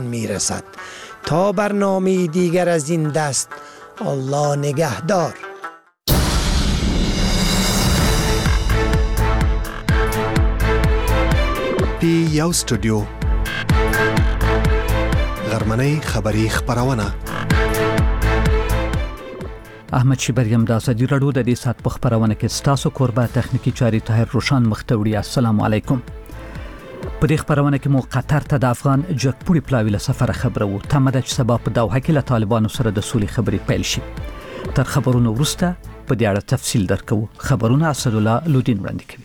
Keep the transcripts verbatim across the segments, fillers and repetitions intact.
میرسد. تا برنامه دیگر از این دست، الله نگهدار. پی یو استودیو غرمنۍ خبری خبرونه. احمد شیبریم د ازادي راډیو د دې سات په خبرونه کې ستاسو قربا تخنیکی چاري طاهر روشان مختوړي. السلام علیکم. په دې خبرونه کې مو قطر ته د افغان جګپوړي پلاوی له سفر خبره وو. تمه ده چې سبا په دوحه کې له طالبانو سره د سولې خبرې پیل شي. تر خبرونو وروسته په دې اړه تفصیل درکو. خبرونه اسد الله لودین وړاندې کوي.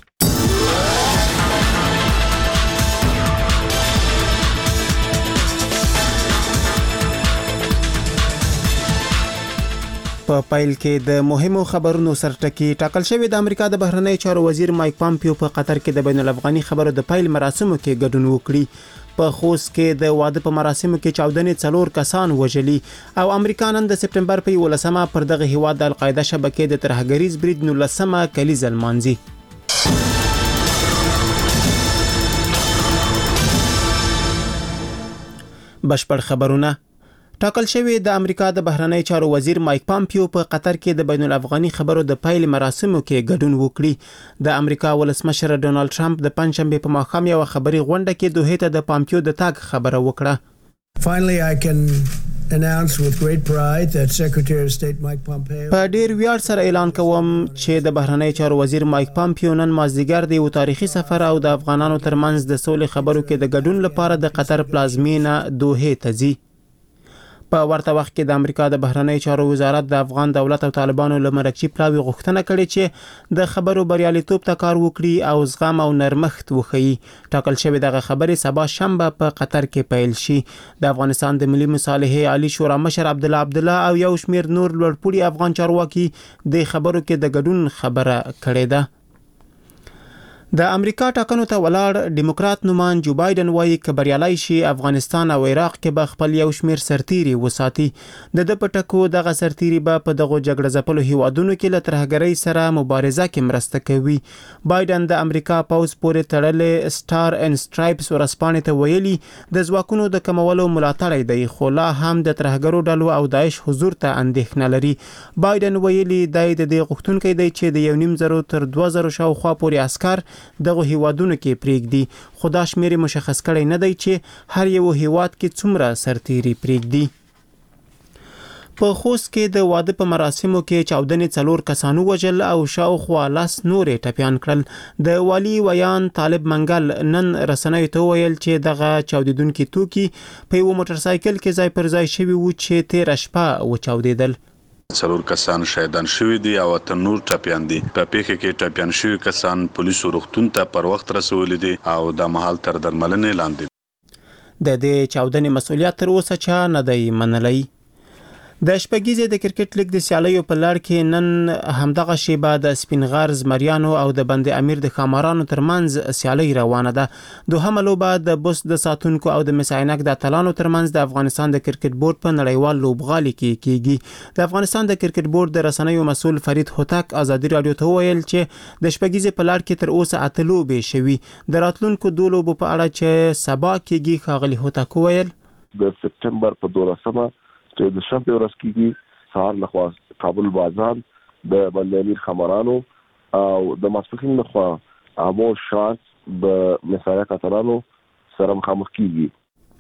په پایل کې د مهمو خبرونو سرټکی ټاکل شوی. د امریکا د بهرنی چارو وزیر مایک پامپیو په قطر کې د بین الافغاني خبرو د پایل مراسمو کې ګډون وکړي. په خوست کې د واده په مراسمو کې چاودنې څلور کسان وژلي او امریکا نن د سپټمبر په یولسمه پر دغه هیواد د القاعده شبکې د ترهګریز برید نولسمه کلیزه لمانځي. بشپړ خبرونه. ټاکل شوی د امریکا د بهرنی چارو وزیر مایک پامپیو په قطر کې د بین الافغاني خبرو د پایل مراسمو کې ګډون وکړي. د امریکا ولسمشر ډونالد ټرمپ د پنځشنبه په ماښام یو خبري غونډه کې دوه ته د پامپیو د تاګ خبره وکړه. Finally I can announce with great pride that Secretary of State Mike Pompeo په ډیر ویاړ سره اعلان کوم چې د بهرنی چارو وزیر مایک پامپیو نن مازدیګر د یو تاریخي سفر او د افغانانو ترمنځ د سولې خبرو کې د ګډون لپاره د قطر پلازمینه دوه ته ځي. په ورته وخت کې د امریکا د بهرنی چارو وزارت د افغان دولت او طالبانو له مرکزي پلاوی غوښتنه کړې چې د خبرو بریالیتوب ته کار وکړي او زغم او نرمښت وښيي. ټاکل شوی دغه خبرې سبا شنبه په قطر کې پیل شي. د افغانستان د ملي مصالحې عالی شورا مشر عبد الله عبدالله او یو شمیر نور لوړپوړي افغان چارواکي د خبرو کې د ګډون خبره کړې ده. د امریکا ټاکنو ته ولاړ ډیموکرات نومان جو بایدن وایي چې بریالي شي افغانستان او عراق کې به خپل یو شمیر سرتيري وساتي. د د پټکو دغه سرتيري به په دغه جګړه ځپلو هیوادونو کې له ترهګرۍ سره مبارزه کې مرسته کوي. بایدن د امریکا پوز پورې تړلې سټار ان سټرایپس ورسپانې ته ویلي د ځواکونو د کمولو ملاتړ دی، خو لا هم د ترهګرو ډلو او داعش حضور ته اندېښنه لري. بایدن ویلي د دې غوښتونکو دی چې د یو نیم زرو تر دوه زرو شاوخوا پورې عسكر دغه هیوادونو کې پریږدي، خو دا شمیر مشخص کړی نه دی چې هر یو هیواد کې څومره سرتيري پریږدي. په خوست کې د واده په مراسمو کې چاودنې څلور کسانو وژل او شاوخوا لاس نورې ټپیان کړل. د والی ویان طالب منګل نن رسنیو ته ویل چې دغه چاودیدونکي توکي په یو موټر سایکل کې ځای پر ځای شوي وو چې تیر شپه وچاودیدل. څلور کسان شهیدان شوي دي او ته نور ټپیان دي. په پیښه کې ټپیان شوي کسان پولیسو روغتون ته پر وخت رسولي دي او د مهال تر درملنې لاندې. د دې چاودنې مسؤلیت تر اوسه چا نه دی منلی. د شپږیزې د کرکټ لیګ د سیالیو په لړ کې نن همدغه شیبه د سپینغر زمریانو او د بند امیر د خامارانو ترمنځ سیالي روانه ده. دوهمه لوبه د بوس د ساتونکو او د مساینک د اتلانو ترمنځ د افغانستان د کرکټ بورډ په نړیوال لوبغالي کې کیږي. د افغانستان د کرکټ بورډ د رسنیو مسول فرید هوتک ازادي رادیو ته ویل چې د شپږیزې په لړ کې تر اوسه اته لوبې شوي. د راتلونکو دوه لوبو په اړه چې سبا کېږي ښاغلي هوتک ویل د سپټمبر په دولسمه چې د شنبه ورځ کېږي سهار لخوا کابل بازار د بند امیر خمرانو او د ماسپښین لخوا امو شاس د مسایل کاترانو سره مخامخ کېږي.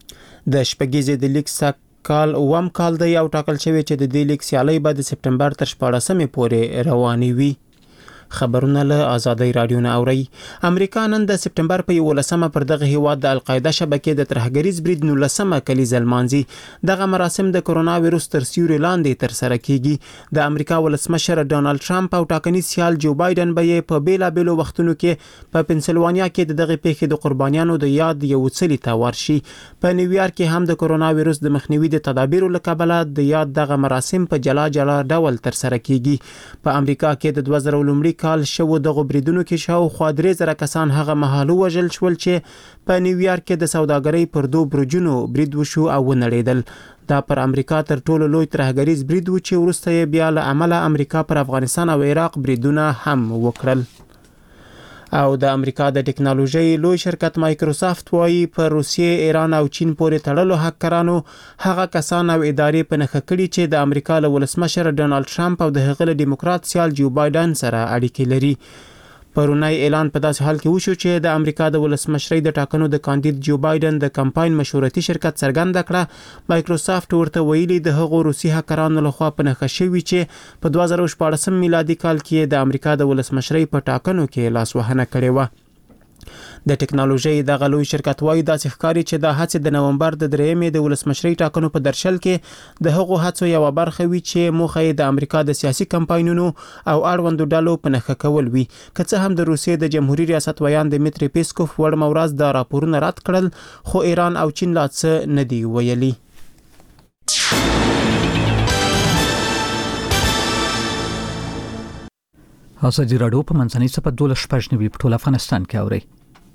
د شپږیزې د لیګ سک کال اوم کال دی او ټاکل شوی چې د دې لیګ سیالي به د سپټمبر تر شپاړسمې پورې رواني وي. خبرونه له آزادۍ رادیو نه اوري. امریکا نن د سپټمبر په یولسمه پر دغه هیواد د القاعده شبکې د ترهګریز برید نولسمه کلیزه لمانځي. دغه مراسم د کرونا وایرس تر سیوري لاندې تر سره کیږي. د امریکا ولسمشر ډونالد ټرمپ او ټاکنیز سیال جو بایدن به په بیلابېلو وختونو کې په پنسلوانیا کې د دغه پیښې د قربانیانو د یاد یو څلی ته ورشي. په نیویارک کې هم د کرونا وایرس د مخنیوي د تدابیرو لکبله د یاد دغه مراسم په جلا جلا ډول تر سره کیږي. په امریکا کې د دوه زره لومړي کال شوو دغه بریدونو کې شاوخوا درې زره کسان هغه مهال وژل شول چې په نیویارک کې د سوداګرۍ پر دوه برجونو برید وشو او ونړېدل. دا پر امریکا تر ټولو لوی ترهګریز برید و چې وروسته یې بیا له عمله امریکا پر افغانستان او عراق بریدونه هم وکړل. او د امریکا د ټکنالوژي لوی شرکت مایکروسافت وایي په روسیې، ایران او چین پورې تړلو هکرانو هغه کسان او ادارې په نښه کړي چې د امریکا له ولسمشر ډونالد ټرمپ او د هغه ډیموکرات سیال جو بایدن سره اړیکې لري. پرونی اعلان په داسې حال کې وشو چې د امریکا د ولسمشرۍ د ټاکنو د کاندید جو بایدن د کمپاین مشورتي شرکت څرګنده کړه مایکروسافت ورته ویلي د هغو روسي هکرانو لخوا په نښه شوي چې په دوه زره شپاړسم میلادي کال کې د امریکا د ولسمشرۍ په ټاکنو کې لاسوهنه کړې وه. د ټکنالوژي دغه لوی شرکت وایي داسې ښکاري چې د هڅې د نومبر د درېیمې د ولسمشرۍ ټاکنو په درشل کې د هغو هڅو یوه برخه وي چې موخه یې د امریکا د سیاسي کمپاینونو او اړوندو ډلو په نښه کول وي. که څه هم د روسیې د جمهوریت ریاست ویان دمیتری پیسکوف وړمه ورځ دا راپورونه رد کړل، خو ایران او چین لا څه نه دي ویلي. ازادي راډیو په منځنۍ صفحه دولس شپږ نوي په ټول افغانستان کې اوري.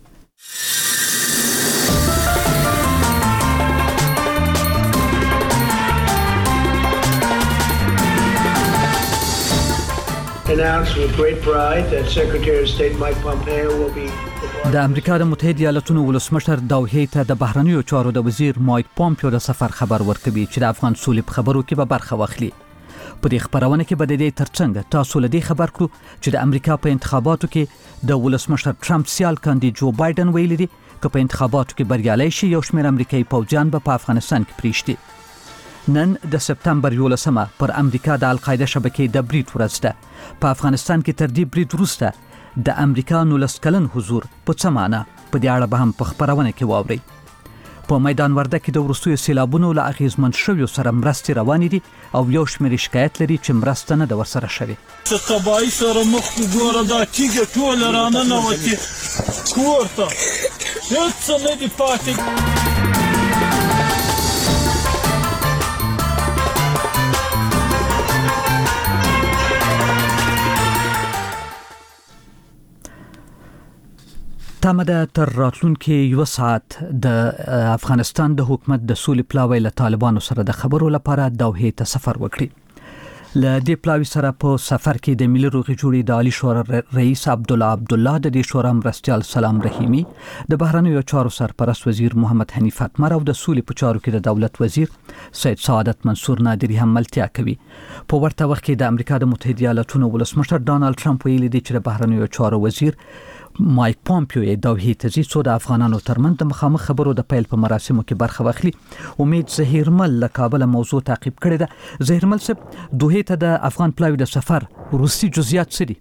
Announced with great pride that Secretary of State Mike Pompeo will be د امریکا د متحده ایالاتونو ولسمشر دوحې ته د بهرنیو چارو د وزیر مایک پومپیو د سفر خبر ورکوي چې د افغان سولې په خبرو کې به برخه واخلي. په دې خبرونه کې به د دې ترڅنګ تاسو له دې خبر کړو چې د امریکا په انتخاباتو کې د ولسمشر ټرمپ سیال کاندید جو بایدن ویلي دي چې په انتخاباتو کې بریالي شي یو شمېر امریکایي پوځیان به په افغانستان کې پریږدي. نن د سپتمبر یولسمه پر امریکا د القاعده شبکې د برید ورځ ده. په افغانستان کې تر دې برید وروسته د امریکا نولس کلن حضور په څه معنی په دې اړه به هم په خبرونه کې واورئ. په میدان ورده کې د وروستیو سیلابونو له اغیزمن شویو سره مرستې روانې دي او یو شمېر شکایت لري چې مرسته نه ده ورسره شوې. چې تباهي سره مخ وګوره دا تیږه ټوله راننوتې کور ته هېڅ څه نه دي پاتې. تمه ده تر راتلونکي یو ساعت د افغانستان د حکومت د سولې پلاوی له طالبانو سره د خبرو لپاره دوحې ته سفر وکړي. له دې پلاوی سره په سفر کې د ملي روغې جوړې د عالی شورا رئیس عبدالله عبدالله، د دې شورا مرستیال سلام رحیمی، د بهرنیو چارو سرپرست وزیر محمد حنیف اتمر او د سولې په چارو کې د دولت وزیر سید سعادت منصور نادری هم ملتیا کوي. په ورته وخت کې د امریکا د متحده ایالاتونو ولسمشر ډونالد ټرمپ ویلي دی چې د بهرنیو چارو وزیر مایک پومپیو دوحې ته ځي څو د افغانانو ترمنځ د مخامخ خبرو د پیل په مراسمو کې برخه واخلي. امید زهیرمل له کابل موضوع تعقیب کړې ده. زهیرمل صاحب، دوحې ته د افغان پلاوی د سفر وروستي جزئیات څه دي؟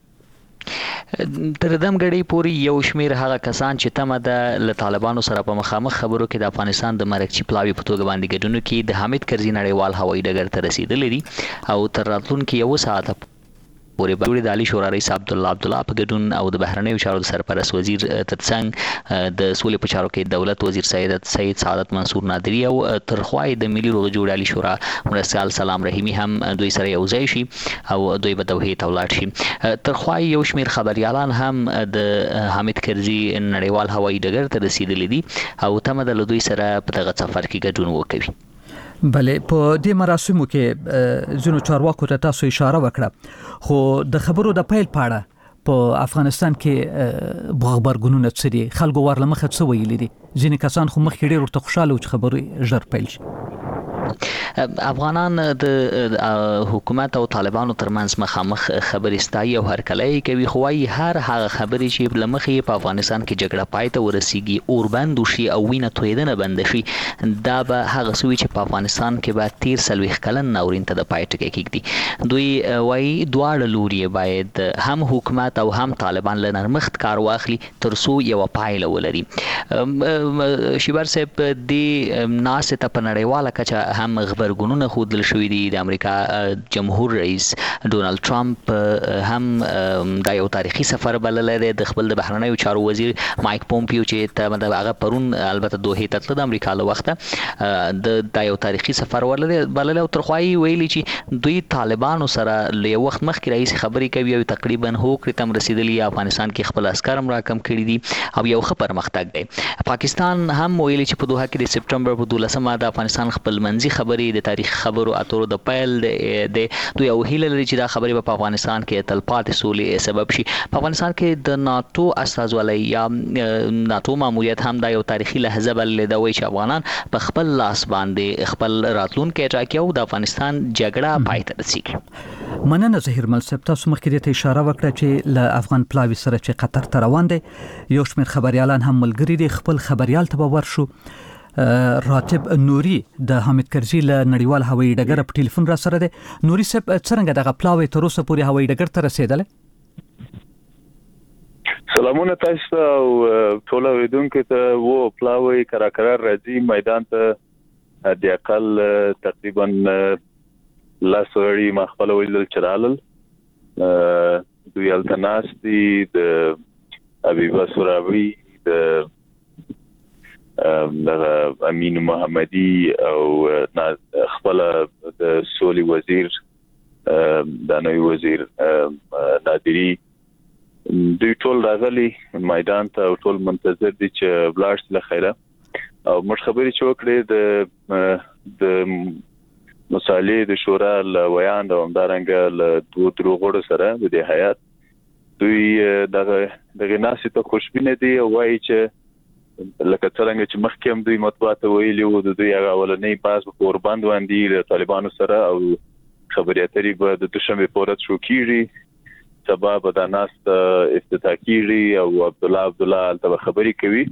تر دم غړي پوری یو شمیر هغه کسان چې تمه د له طالبانو سره په مخامخ خبرو کې د افغانستان د مرکزی پلاوی په توګه باندې ګډون کې د حامد کرزي نړیوال هوایي ډګر ته رسیدلې دي او تر راتلونکي یو ساعت پورې به د عالی شورا رئیس عبدالله عبدالله په ګډون او د بهرنیو چارو د سرپرست وزیر ترڅنګ د سولې په چارو کې دولت وزیر سید سید سعادت منصور نادری او ترخوای د ملي روغې جوړې عالی شورا مرستیال سلام رحیمی هم دوی سره یو ځای شي او دوی به دوحې ته ولاړ شي. ترخوای یو شمیر خبريالان هم د حامد کرزي نړیوال هوایي ډګر ته رسیدلي دي او تمه د دوی سره په دغه سفر کې ګډون وکوي. بلې په دې مراسمو کې ځینو چارواکو ته تاسو اشاره وکړه، خو د خبرو د پیل پاړه په افغانستان کې خبرګونونه څه دي؟ خلکو ورله مخه څه ویلي دي؟ ځینې کسان خو مخکې ډېر ورته خوشاله و چې خبرې ژر پیل شي. افغانان د حکومت او طالبانو ترمنځ مخامخ خبرې ستایي او هرکلی کوي، خو وايي هر هغه خبرې چې لمخې په افغانستان کې جګړه پای ته ورسیږي، اوربند وشي او وینه تویدنه بند شي، دا به هغه څه وي چې په افغانستان کې به تیر څلوېښت کلن ناورین ته د پای ټکی کېږدي. دوی وايي دواړه لوري باید هم حکومت او هم طالبان له نرمښت کار واخلي تر څو یوه پایله ولري. شیبر صاحب، دې ناستې ته په نړیواله کچه هم خبرګونونه ښودل شوي دي. د امریکا جمهور رئیس ډونالد ټرمپ هم دا یو تاریخي سفر بللی دی د خپل د بهرنیو چارو وزیر مایک پومپیو چې هغه پرون البته دوحې ته تللی د امریکا له وخته د دا یو تاریخي سفر بللی او ترخوایي ویلي چې دوی طالبانو سره له یو وخت مخکې راهیسې خبرې کوي او تقریبا هوکړې ته هم رسېدلي، افغانستان کې خپل عسکر هم راکم کړي دي او یو ښه پرمختګ دی. پاکستان هم ویلي چې په دوحه کې د سپټمبر په دولسمه د افغانستان خپلمنځي طنزي خبرې د تاریخ خبرو اترو د پیل د دوی او هیله لري چې دا خبرې په افغانستان کې تلپاتې سولې سبب شي. په افغانستان کې د ناتو استازولۍ یا ناتو ماموریت هم دا یو تاریخي لحظه بللې ده، وایي چې افغانان په خپل لاس باندې خپل راتلونکی ټاکي او د افغانستان جګړه پای ته رسیږي. مننه ظهیر مل صاحب، تاسو مخکې ته اشاره وکړه چې له افغان پلاوي سره چې قطر ته روان دی یو شمېر خبريالان هم ملګري دي. خپل خبريال ته باور شو راتب نوري د حامد کرزي له نړیوال هوایي ډګر په ټلیفون را سره دی. نوري صاحب څنګه دغه پلاوي تر اوسه پورې هوایي ډګر ته رسیدل؟ سلامونه تاسو او ټول اوریدونکو ته. وو پلاوي کراکرار راځي میدان ته د اقل تقریبا لاسوري مخبل ویل چرالل دوی التناستی د ابيبا سوراوي د د امین محمدي او خپل د سولي وزیر د نوي وزیر نادری دوی ټول راغلي میدان ته او ټول منتظر دي چې بلاش له خیره او مش خبري چې وکړي د د مصالح د شورا ل ویان د همدارنګ له دوه دروغړو سره د دې حیات دوی دغه دغه ناسي ته خوشبینه دي او وایي چې لکه څنګه چې مخکې هم دوی مطبوعات ویلي وو د دوی هغه ولنې پاس په قربان باندې د طالبانو سره او خبري اترې به د دوشنبه پورت شو کیږي سبا به د ناس افتتاح کیږي او عبد الله عبد الله البته خبري کوي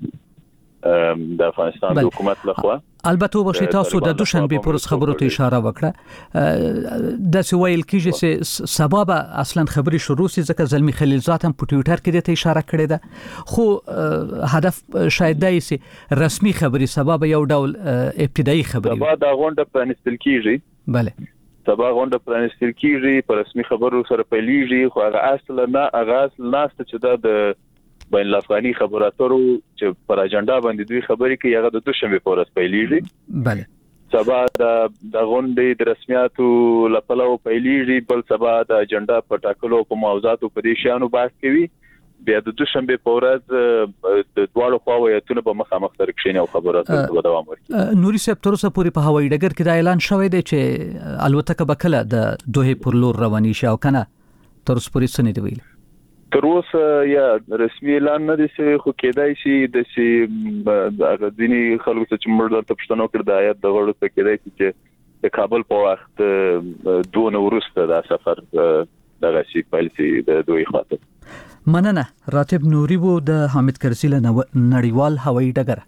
د افغانستان حکومت لخوا. البته وبشي تاسو د دوشنبه پورس خبرو ته اشاره وکړه د سویل کیږي چې سبب اصلا خبري شروع سي ځکه زلمی خلیلزاد هم په ټوئیټر کې د اشاره کړې ده، خو هدف شاید دی چې رسمي خبري سبب یو ډول ابتدایي خبري سبا د غونډه پرانستل کیږي. bale سبا غونډه پرانستل کیږي په رسمي خبرو سره پیلېږي، خو هغه اصل نه هغه اصل نه چې د بین الافغاني خبراتورو چې پر اجنډا باندې دوی خبرې کوي هغه د دوشنبه پورس پیلېږي. bale سبا د د غونډې د رسمیاتو لپاره پیلېږي، بل سبا د اجنډا په ټاکلو په موضوعاتو په دې شانو بحث کوي. بیا د دوشنبه پورز د دواړو خواوې په مخامخ سره کښیني او خبراتو په دوام ورکړي. نوري صاحب تر اوسه پورې په هوایي ډګر کې دا اعلان شوی دی چې الوتکه به کله د دوه پر لور رواني شي او کنه تر اوسه پورې څه نه دی ویل؟ تر اوسه یا رسمي اعلان نه دي چې خو کېدای شي د سي د ځینی خلکو چې موږ ته پښتنو کړ د آیات د غړو ته کېدای شي چې د کابل په وخت دوه ورسته د سفر دغه شي پالیسي د دوی خاطر. مننه. راتب نوري وو د حامد کرزي له نړیوال هوایي ډګر.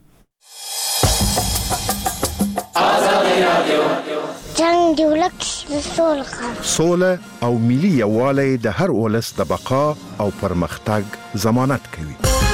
جنگ دی ولکه سوله سوله او ملي یووالی د هر ولس د بقا او پرمختګ ضمانت کوي.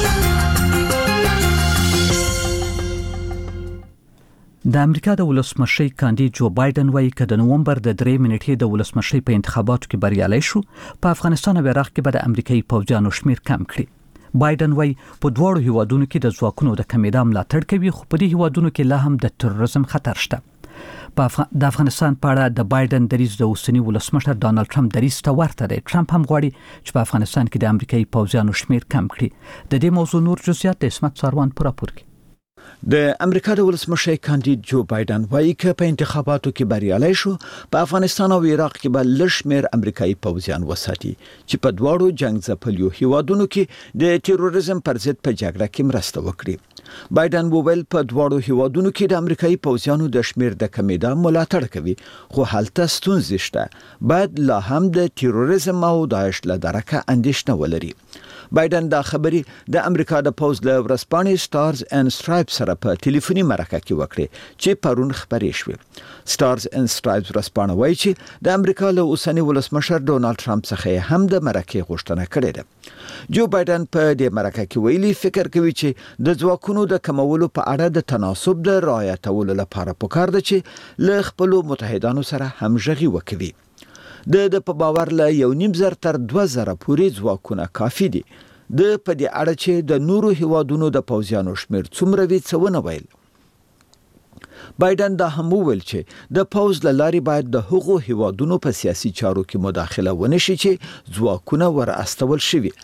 د امریکا د ولسمشر کاندید جو بایدن وايي چې د نوومبر د درې منټې د ولسمشر په انتخاباتو کې بریالي شو په افغانستان او عراق کې به د امریکایي پوځیانو شمیر کم کړي. بایدن وايي په دوړو هیوادونو کې د ځواکونو د کمیدا ملاتړ کوي، خو په دې هیوادونو کې لا هم د تروریزم خطر شته. په افغ... د افغانستان په اړه د بایدن دریځ د اوسنی ولسمشر ډانلډ ټرمپ دریځ ته ورته دی. ټرمپ هم غواړي چې په افغانستان کې د امریکایي پوځیانو شمیر کم کړي. د دې موضوع نور جزئیات د اسمت ساروان پر راپور کې. د امریکا د ولسمشر کاندید جو بایدن وايي چې په انتخاباتو کې بریالي شو په افغانستان او عراق کې به لشمیر امریکایي پوځیان وساتي چې په دواړو جنگ ځپلیو هیوادونو کې د تروریزم پر ضد په جګړه کې مرسته وکړي. بایدن وویل په دواړو هیوادونو کې د امریکایي پوځیانو د شمیر د کمیدا ملاتړ کوي، خو هلته ستونزې شته، باید لا هم د تروریزم او داعش له درکه اندېښنه ولري. بایدن دا خبري د امریکا د پوز له ورسپانې سټارز اند سټرایپس سره په ټلیفوني مرکه کې وکړي چې پرون خبرې شوې. سټارز اند سټرایپس ورسپانه وایي چې د امریکا له اوسنی ولسمشر ډونالد ټرمپ څخه هم د مرکه غوښتنه کړې ده. جو بایدن په دې مرکه کې ویلي فکر کوي چې د ځواکونو د کمولو په اړه د تناسب د رعایتولو لپاره پکار ده چې له خپل متحدانو سره همغږي وکړي. د د په باور له یو نیم زر تر دوه زره پورې ځواکونه کافي دي. د په دې اړه چې د نورو هیوادونو د پوځیانو شمیر څومره وي څه ونه ویل. بایدن دا هم وویل چې د پوز له لارې باید د هغو هیوادونو په سیاسي چارو کې مداخله ونه شي چې ځواکونه ور استول شوي.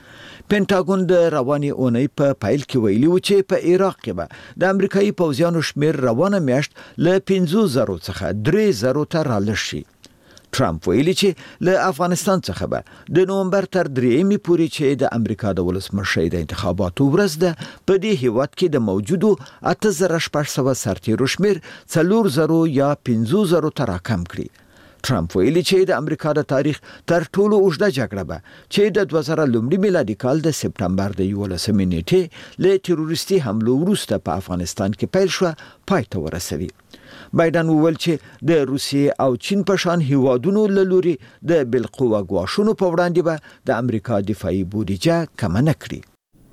پینټاګون د رواني اونۍ په پایل کې ویلي و چې په عراق کې به د امریکایي پوځیانو شمیر روانه میاشت له پنځه زره څخه درې زره ته رالږ شي. ټرمپ ویلي چې له افغانستان څخه به د نومبر تر درېیمې پورې چې د امریکا د ولسمشر د انتخاباتو ورځ ده په دې هیواد کې د موجودو اته زره شپږ سوه سرتیرو شمیر څلور زره یا پنځه زره ته راکم کړي. ټرمپ ویلي چې د امریکا د تاریخ تر ټولو اوږده جګړه به چې د دوه زره لومړي میلادي کال د سپټمبر د یولسمې نیټې له تروریستي حملو وروسته په افغانستان کې پیل شو پای ته ورسوي. بایدن وویل چې د روسیې او چین په شان هیوادونو له لوري د بالقوه ګواښونو په وړاندې به د امریکا دفاعي بودیجه کمه نه کړي.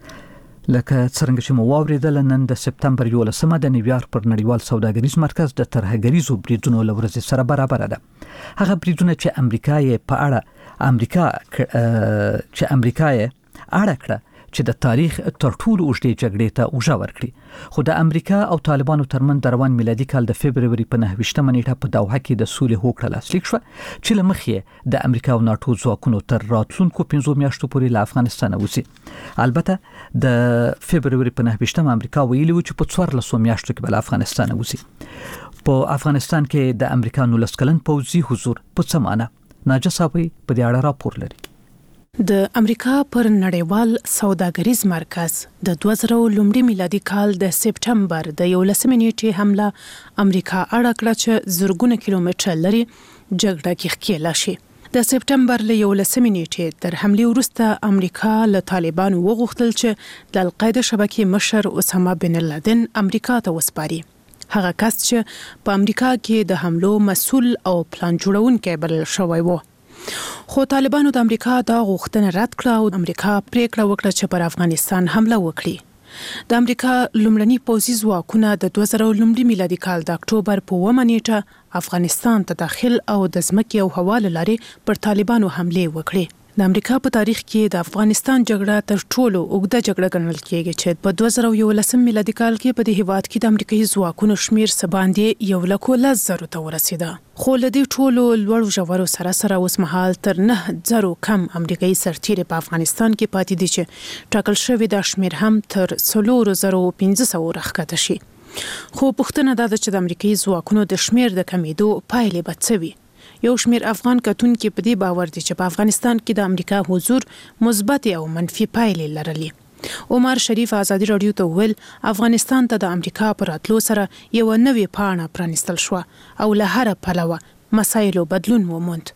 لکه څنګه چې مو واوریدل نن د سپتمبر یولسمه د نیویارک پر نړیوال سوداګریز مرکز د ترهګریزو بریدونو لورځ سره برابر ده. هغه بریدونه چې امریکا یې په اړه امریکا چې امریکا یې اړه کړه چې د تاریخ تر ټولو اوږدې جګړې ته اوږه ورکړي، خو د امریکا او طالبانو ترمن د روان میلادي کال د فبروري په نهه ویشتمه نیټه په دوحه کې د سولې هوکړه لاسلیک شوه چې له مخې د امریکا او ناټو ځواکونو تر راتلونکو پنځو میاشتو پورې له افغانستان وځي. البته د فبروري په نهه ویشتمه امریکا ویلي و چې په څوارلسو میاشتو کې به له افغانستان وځي. په افغانستان کې د امریکا نولس کلن پوځي حضور په څه معنی؟ ناجه صاحب په دې اړه راپور لري. د امریکا پر نړیوال سوداګریز مرکز د دوه زره لومړي میلادي کال د سپټمبر د یولسمې نیټې حمله امریکا اړه کړه چې زرګونه کیلومتره لري جګړه کې ښکېله شي. د سپټمبر له یولسمې نیټې تر حملې وروسته امریکا له طالبانو وغوښتل چې د القاعده شبکې مشر اسامه بن لادن امریکا ته وسپاري. هغه کس چې په امریکا کې د حملو مسؤل او پلان جوړونکی بلل شوی و. خو طالبانو د امریکا دا غوښتنه رد کړه او امریکا پریکړه وکړه چې پر افغانستان حمله وکړي. د امریکا لومړني پوځي ځواکونه د دوه زره لومړي میلادي کال د اکتوبر په اوومه نیټه افغانستان ته داخل او د ځمکې او هوا له لارې پر طالبانو حملې وکړې. د امریکا په تاریخ کې د افغانستان جګړه تر ټولو اوږده جګړه ګڼل کېږي چې په دوه زره یولسم میلادي کال کې په دې هیواد کې د امریکایي ځواکونو شمیر څه باندې یو لک لس زرو ته ورسېده. خو له دې ټولو لوړو ژورو سره سره اوس مهال تر نه زرو کم امریکایي سرتیري په افغانستان کې پاتې دي چې ټاکل شوی دا شمیر هم تر څلور زره پنځه سوه راښکته شي. خو پوښتنه دا ده چې د امریکایي ځواکونو د شمیر د کمیدو پایلې به څه وي؟ یو شمیر افغان کتونکي په دې باور دي چې په افغانستان کې د امریکا حضور مثبت او منفي پایلې لرلي. عمر شریف ازادي رادیو ته ویل افغانستان ته د امریکا پر راتلو سره یو نوې پاڼه پرانستل شو او له هر پلوه مسایلو بدلون وموند.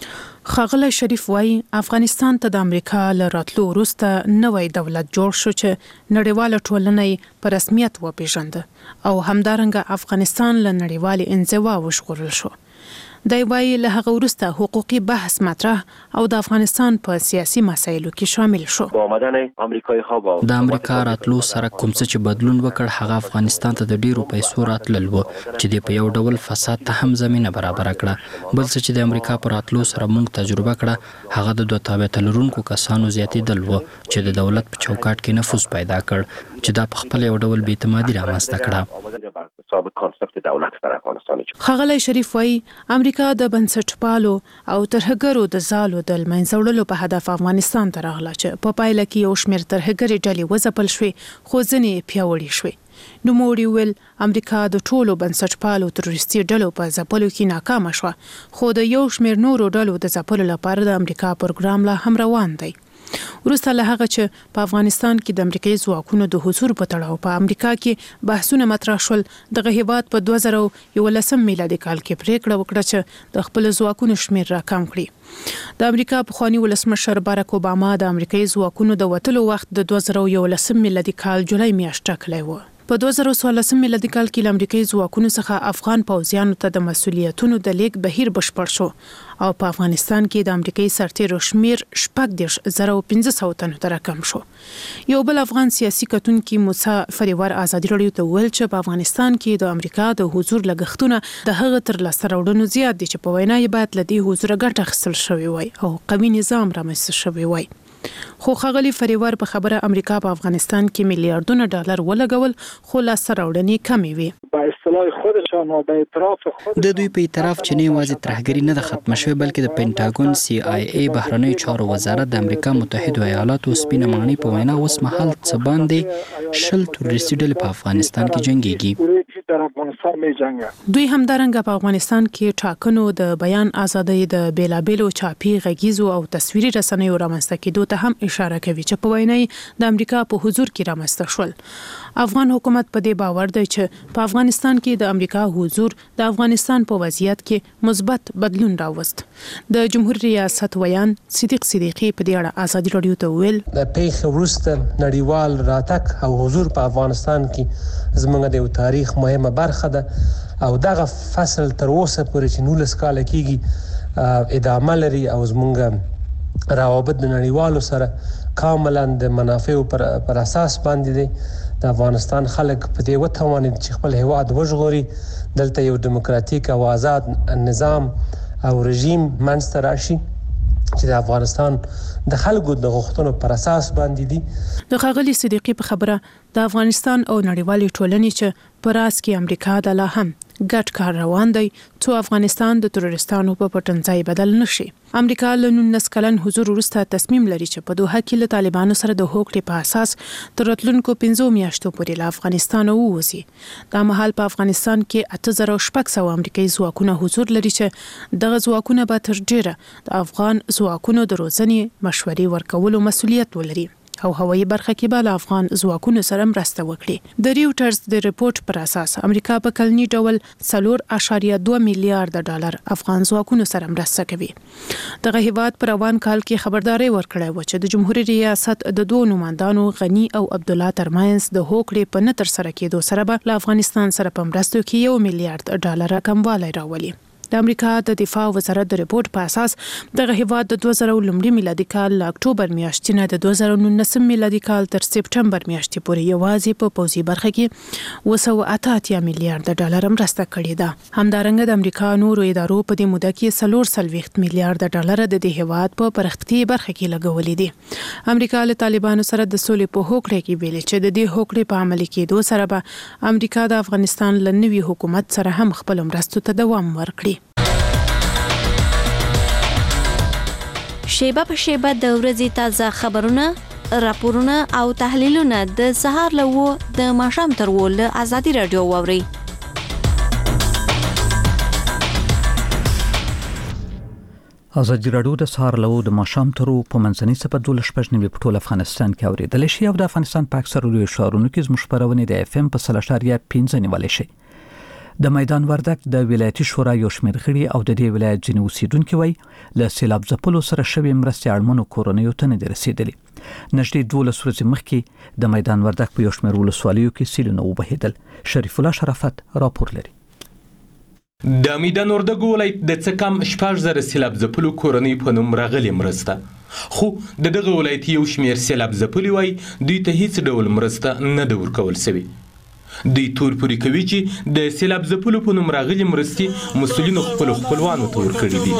ښاغلی شریف وایي افغانستان ته د امریکا له راتلو وروسته نوی دولت جوړ شو چې نړیواله ټولنه یې په رسمیت وپیژنده او همدارنګه افغانستان له نړیوالې انزوا وژغورل شو. دی وایي له هغه وروسته حقوقي بحث مطرح او د افغانستان په سیاسي مسایلو کې شامل شو. د امریکا راتلو سره کوم څه چې بدلون وکړ هغه افغانستان ته د ډیرو پیسو راتلل و چې د په یو ډول فساد ته هم زمينه برابر کړه. بل څه چې د امریکا پر راتلو سره موږ تجربه کړه هغه د دوه تابعیت لرونکو کسانو زیاتېدل و چې د دولت په چوکاټ کې نفوذ پیدا کړ چې دا په خپل یو ډول بې اعتمادي رامنځته کړه. ښاغلی شریف وایي امریکا د بنسټپالو او ترهګرو د ځالو د منځه وړلو په هدف افغانستان ته راغله چې په پایله کې یو شمېر ترهګرې ډلې وځپل شوې خو ځینې پیاوړې شوې. نوموړي ویل امریکا د ټولو بنسټپالو تروریستي ډلو په ځپلو کې ناکامه شوه خو د یو شمېر نورو ډلو د ځپلو لپاره د امریکا پروګرام لا هم روان دی. وروسته له هغه چې په افغانستان کې د امریکایي ځواکونو د حضور په تړاو په امریکا کې بحثونه مطرح شول دغه هیواد په دوه زره یولسم میلادي کال کې پریکړه وکړه چې د خپل ځواکونو شمیر راکم کړي. د امریکا پخوانی ولسمشر باراک اوباما د امریکایي ځواکونو د وتلو وخت د دوه زره یولسم میلادي کال جولای میاشت ټاکلی و. په دوه زره څوارلسم میلادي کال کې له امریکایي ځواکونو څخه افغان پوځیانو ته د مسؤلیتونو د لیږد بهیر بشپړ شو او په افغانستان کې د امریکایي سرتیرو شمیر شپږ دېرش زره پنځه سوه تنو ته راکم شو. یو بل افغان سیاسي کتونکي موسی فریور ازادي رادیو ته ویل چې په افغانستان کې د امریکا د حضور لګښتونه د هغه تر لاسته راوړنو زیات دي چې په وینا یې باید له دې حضوره ګټه اخیستل شوې وای او قوي نظام رامنځته شوی وای. خو خغلی فریور په خبره امریکا په افغانستان کې میلیارډونه ډالر ولګول خو لا سراوړنې کمې وي. با اصطلاح خودشان و به اعتراف خود د دوی په اعتراف چې نه یوازې ترهګري نه د ختم شوی بلکې د پینټاګون سی آی ای بهرنیو چارو وزارت د امریکا متحده ایالاتو سپینه ماڼۍ په وینا اوس مهال څه باندې شل تروریستي ډلې په افغانستان کې جنګيږي. دوی همدارنګه په افغانستان کې ټاکنو د بیان ازادۍ د بیلابېلو چاپی غږیزو او تصویري رسنیو رامنځته کېدو ته هم اشاره کوي چې په وینا د امریکا په حضور کې رامنځته شول. افغان حکومت په دې باور دی چې په افغانستان کې د امریکا حضور د افغانستان په وضعیت کې مثبت بدلون راوست. د جمهوریت ریاست ویان صدیق صدیقی په دې اړه ازادي رادیو ته ویل د پیښ وروسته نړیوال راتګ او حضور په افغانستان کې زموږ د تاریخ مهمه برخه ده او دغه فصل تر اوسه پورې چې نولس کال کېږي ادامه لري او زموږ روابط د نړیوالو سره کاملا د منافعو پر, پر اساس باندې دي. د افغانستان خلک په دې وتوانید چې خپل هیواد وژغوري. دلته یو دیموکراتیک او آزاد نظام او رژیم منځته راشي چې د افغانستان د خلکو د غوښتنو پر اساس باندې دي. د خغلی صدیقی په خبره د افغانستان او نړیوالې ټولنې چې په راس کې امریکا د لا هم ګډ کار روان دی څو افغانستان د تروریستانو په پټنځای بدل نشي. امریکا له نولس کلن حضور وروسته تصمیم لري چې په دوحه کې له طالبانو سره د هوکړې په اساس تر راتلونکو پنځو میاشتو پورې له افغانستان ووځي. دا مهال په افغانستان کې اته زره شپږ سوه امریکایي ځواکونه حضور لري چې دغه ځواکونه به تر ډیره د افغان ځواکونو د روزنې مشورې ورکولو مسؤلیت ولري او هوایي برخه کې به له افغان ځواکونو سره مرسته وکړي. د ریوټرز د ریپورت پر اساس امریکا په کلنی ډول څلور اعشاریه دوه میلیارډ ډالر افغان ځواکونو سره مرسته کوي. دغه هیواد پر روان کال کې خبرداري ورکړې و چې د جمهوریت ریاست د دوه نمائندانو غنی او عبد الله ترمنځ د هوکړې په نه تر سره کېدو سره به له افغانستان سره په مرستو کې یو میلیارډ ډالر کموالی راولي. د امریکا د دفاع وزارت د ریپورت په اساس دغه هیواد د دوه زره لومړي میلادي کال له اکتوبر میاشتې نه د دوه زره نولس میلادي کال تر سپټمبر میاشتې پورې یوازې په پوځي برخه کې اوه سوه اته اتیا میلیارډ ډالر مرسته کړې ده. همدارنګه د امریکا نورو ادارو په دې موده کې څلور څلوېښت میلیارډ ډالر د دې هیواد په پرمختیايي برخه کې لګولې دي. امریکا له طالبانو سره د سولې په هوکړه کې ویلي چې د دې هوکړې په عملي کېدو سره به امریکا د افغانستان له نوي حکومت سره هم خپل مرستو ته دوام ورکړي. شیبه په شیبه د ورځې تازه خبرونه، راپورونه او تحلیلونه د سهار له وو د ماښام تر وو له ازادي رادیو واوري. ازادي رادیو د سهار له وو د ماښام تر وو په منځنۍ سپه دوه شپږ نوي په ټول افغانستان کې اوریدل شي او د افغانستان په اکثرو لویو ښارونو کې زموږ خبرونه د اف ام په سل اشاریه پنځه نیولای شي. د میدان وردک د ولایتي شورا یو شمېر غړي او د دې ولایت ځینې اوسیدونکو وایي له سیلاب ځپلو سره شوې مرستې اړمنو کورنیو ته نه دي رسیدلې. نږدې دولس ورځې مخکې د میدان وردک په یو شمېر ولسوالیو کې سیلونه وبهېدل. شریف الله شرافت راپور لري. د میدان وردګ ولایت د څه کم شپږ زره سیلاب ځپلو کورنۍ په نوم راغلې مرسته، خو د دغه ولایت یو شمېر سیلاب ځپلي وایي دوی ته هیڅ ډول مرسته نه ده ورکول شوې. دوی تور پورې کوي چې د سیلاب ځپلو په نوم راغلي مرستې مسؤلینو خپلو خپلوانو ته ورکړي دي.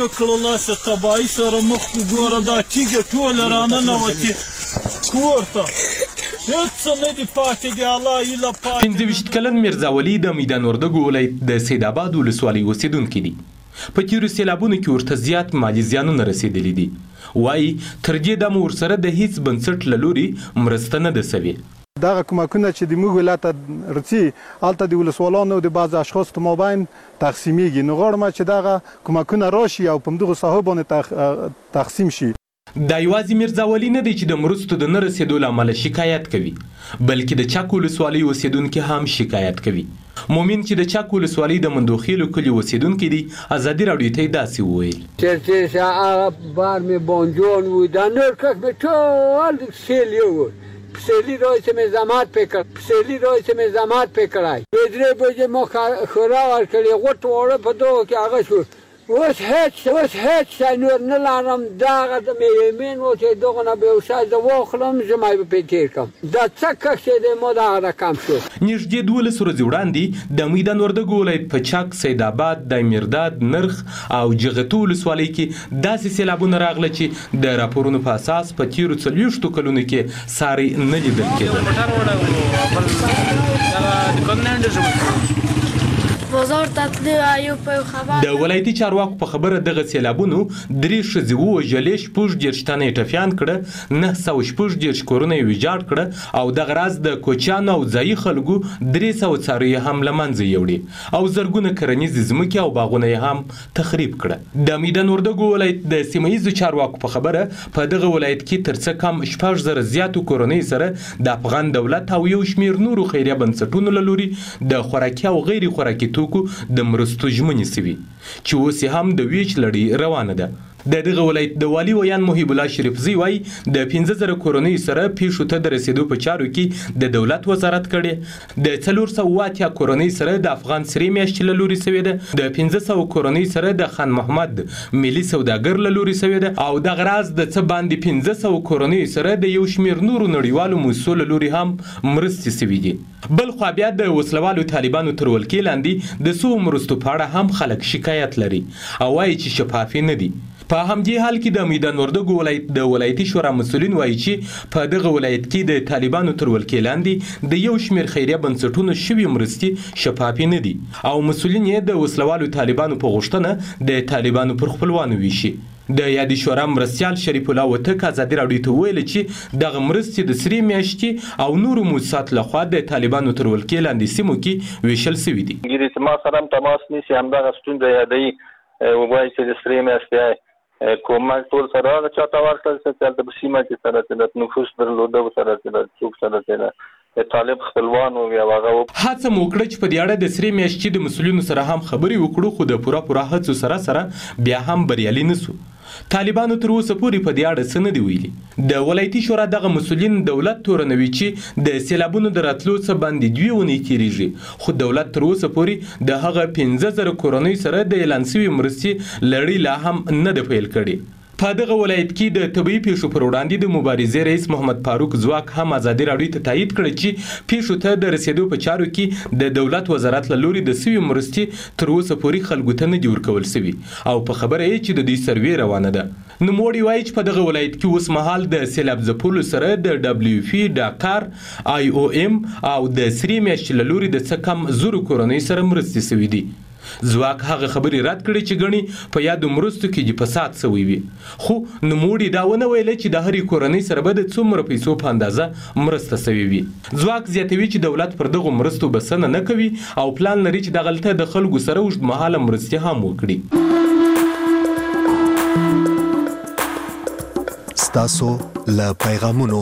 پنځه ویشت کلن میرزا ولی د میدان وردګ ولایت د سید آباد ولسوالۍ اوسیدونکی دي. په تیرو سیلابونو کې ورته زیات مالي زیانونه رسیدلي دي. وایي تر دې دمه ورسره د هیڅ بنسټ له لوري مرسته نه ده سوې. دغه کومکونه چې د موږ ولایت رسي هلته د ولسوالانو د بعض اشخاص په مابین تقسیمیږي. نو غواړم چې دغه کومکونه راشي او په دغه ساحو باندې تقسیم شي. دا یوازې میرزا ولی نه دی چې د مرستو د نه رسیدو له امله شکایت کوي، بلکې د چک ولسوالۍ اوسیدونکي هم شکایت کوي. مومن چې د چک ولسوالۍ د مندوخیلو کلي اوسیدونکي دي ازادي راډیو ته داسې وویل چې هغه بار مې بانجان و دا نور کس مې ټول سیل یو پسیلی روی سے میں زمات پہ کر پسیلی روی سے میں زمات پہ کرائی بدرے بجے ما خورا ور کړی غوټ وړه په دوه کې هغه شو اوس هیڅ اوس هیڅ شی نور نه لرم دغه د مې یمین و چې دغه نه به یو شی زه واخلم زما به پې تېر کړم دا څه کښې دی ما دغه رقم شو نږدې دولس ورځې وړاندې د میدان وردګو ولایت په چک سیدآباد د میرداد نرخ او جغتو ولسوالۍ کې داسې سیلابونه راغله چې د راپورونو په اساس په تیرو څلوېښتو کلونو کې ساری نه لیدل کېدل بازار ته تللی ایو په خبر د ولایتي چارواکو په خبره دغه سیلابونو درې ښځې ووژلې شپږ دېرش تنه یې ټپیان کړه نه سوه شپږ دېرش کورونه یې ویجاړ کړه او دغه راز د کوچیانو او ځایي خلکو درې سوه څاروي هم له منځه یوړې او زرګونه کرنیزې ځمکې او باغونه یې هم تخریب کړه د میدان وردګو ولایت د سیمه ییزو چارواکو په خبره په دغه ولایت کې تر څه کم شپږ زره زیاتو کورنۍ سره د افغان دولت او یو شمېر نورو خیریه بنسټونو له لوري د خوراکي او غیر خوراکي د مرستو ژمنې سوي چې اوس هم د ویچ لړۍ روانه ده د دغه ولایت د والي ویان محیب الله شریفزی وایي د پنځه زره کورنۍ سره پیښو ته د رسیدو په چارو کې د دولت وزارت کړي د څلور سوه اتیا کورنۍ سره د افغان سرې میاشتې له لوري سوې ده د پنځه سوه کورنۍ سره د خان محمد ملي سوداګر له لوري سوې ده او دغه راز د څه باندې پنځه سوه کورنۍ سره د یو شمېر نورو نړیوالو موسسو له لوري هم مرستې سوي دي بل خوا بیا د وسلوالو طالبانو تر ولکې لاندې د سوو مرستو په اړه هم خلک شکایت لري او وایي چې شفافې نه دي په همدې حال کې د میدان وردګو ولایت د ولایتي شورا مسؤلین وایي چې په دغه ولایت کې د طالبانو تر ولکې لاندې د یو شمېر خیریه بنسټونو شوي مرستې شفافې نه دي او مسؤلین یې د وسلوالو طالبانو په غوښتنه د طالبانو پر خپلوانو ویشي د یادې شورا مرستیال شریف الله وتک ازادي راډیو ته ویل چې دغه مرستې د سرې میاشتې او نورو موسساتو لخوا د طالبانو تر ولکې لاندې سیمو کې ویشل سوي دي انګلیسي ما سره تماس نیسي همدغه ستونزه یادوي وایي چې د سرې میاشتې کومک ټول سره هغه چاته ورکړل چې د سیمه کې سره د نفوس درلوده سره د څوک سره د طالب خپلوان او هغه هڅه مو کړې چې په دې اړه د سرې میاشتې د مسؤلینو سره هم خبرې وکړو خو د پوره پوره هڅو سره سره بیا هم بریالي نسو طالبانو تر اوسه پورې په دې اړه څه نه دي ویلي د ولایتي شورا دغه مسؤلین دولت تورنوي چې د سیلابونو د راتلو څخه باندې دوې اونۍ تیریږي خو دولت تر اوسه پورې د هغه پنځه زره کورنۍ سره د اعلان شوي مرستې لړۍ لا هم نه ده پیل کړې په دغه ولایت کې د طبي پیښو پر وړاندې د مبارزې رئیس محمد فاروق ځواک هم ازادي راډیو ته تایید کړ چې پیښو ته د رسیدو په چارو کې د دولت وزارت له لوري د سوي مرستې تر اوسه پورې خلکو ته نه دي ورکول سوي او په خبره یې چې د دوی سروې روانه ده نوموړي وایي چې په دغه ولایت کې اوس مهال د سیلاب ځپلو سره د دبلیو پی ډاکار آی او ایم او د سرې میاشتې له لوري د څه کم زرو کورنۍ سره مرستې سوي دي ځواک هغه خبرې رد کړې چې ګڼي په یادو مرستو کې د فساد سوی وي خو نوموړي دا ونه ویل چې د هرې کورنۍ سره به د څومره پیسو په اندازه مرسته سوي وي ځواک زیاتوي چې دولت پر دغو مرستو بسنه نه کوي او پلان لري چې دغلته د خلکو سره اوږدمهاله مرستې هم وکړي ستاسو له پیغامونو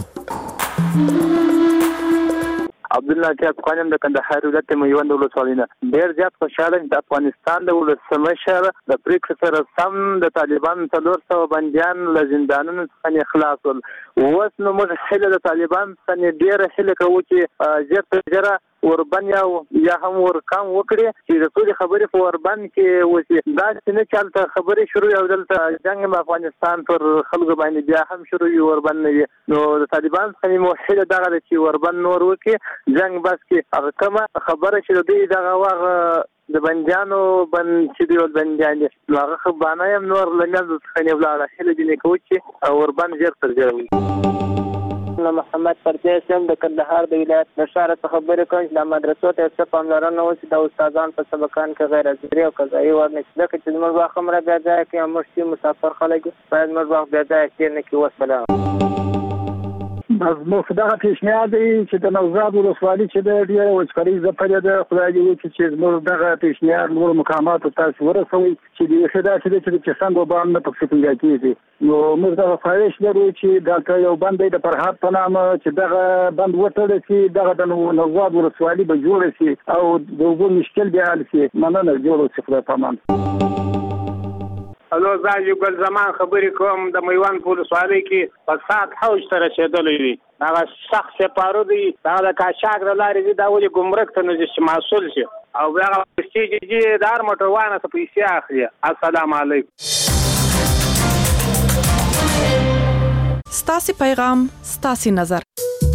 عبدالله کې افغانم د کندهار ولایت میوند ولسوالۍ نه ډېر زیات خوشاله یم چې افغانستان د ولسمشر د پریکړې سره سم د طالبان څلور سوه بندیان له زندانونو څخه خلاص ول اوس نو موږ هیله د طالبان څخه ډېره هیله کوو چې ژر تر ژره وربند یا هم ورکام وکړي چې د ټولې خبرې په وربند کې وشي داسې نه چې هلته خبرې شروع او دلته جنګ هم افغانستان پر خلکو باندې بیا هم شروع وي وربند نه وي نو د طالبان څخه مې موحده دغه ده چې وربند نور وکړي جنګ بس کې هغه کومه خبره چې د دوی دغه وغه د بندیانو بند چې دوی بندیان دي نو هغه خبانه هم نور له منځه څخه نه ولاړه هیله دې نه کوو چې وربند ژر تر ژره وي محمد پردیس یم د کندهار د ولایت د ښار څخه خبرې کوم چې د مدرسو ته څه پاملرنه وشي د استادان په سبقان کې غیر حاضري او قضایي ورنکړي ځکه چې زموږ وخت هم را بیا ځای کې موږ چې مسافر خلک باید موږ وخت بیا ځای تېر نه کړي وسلام زموږ دغه پیشنهاد دی چې د نوزاد ولسوالي چې د ډېره وچکالي ځپلې ده خدای دې وکړي چې زموږ دغه پیشنهاد نورو مقاماتو تاسو ورسوئ چې بیخي داسې دی چې د چسنګ وبا هم نه پکې پیدا کېږي نو موږ دغه خواهش لرو چې دلته یو بند دی د فرهاد په نامه چې دغه بند وتړل شي دغه د نوزاد ولسوالي به جوړه شي او د اوبو مشکل بیا حل شي مننه جوړ شي خدای پامان الو زاجو ګل زمان خبرې کوم د میوان په ولسوالۍ کې فساد حوج ته رسېدلی دی هغه سخت سپارو دی هغه د کاشاک له لارې دي دا ولې ګمرک ته نه ځي چې محصول شي او هغه چې چې دار موټروانه څه پیسې اخلي. السلام علیکم. ستاسو پیغام ستاسو نظر.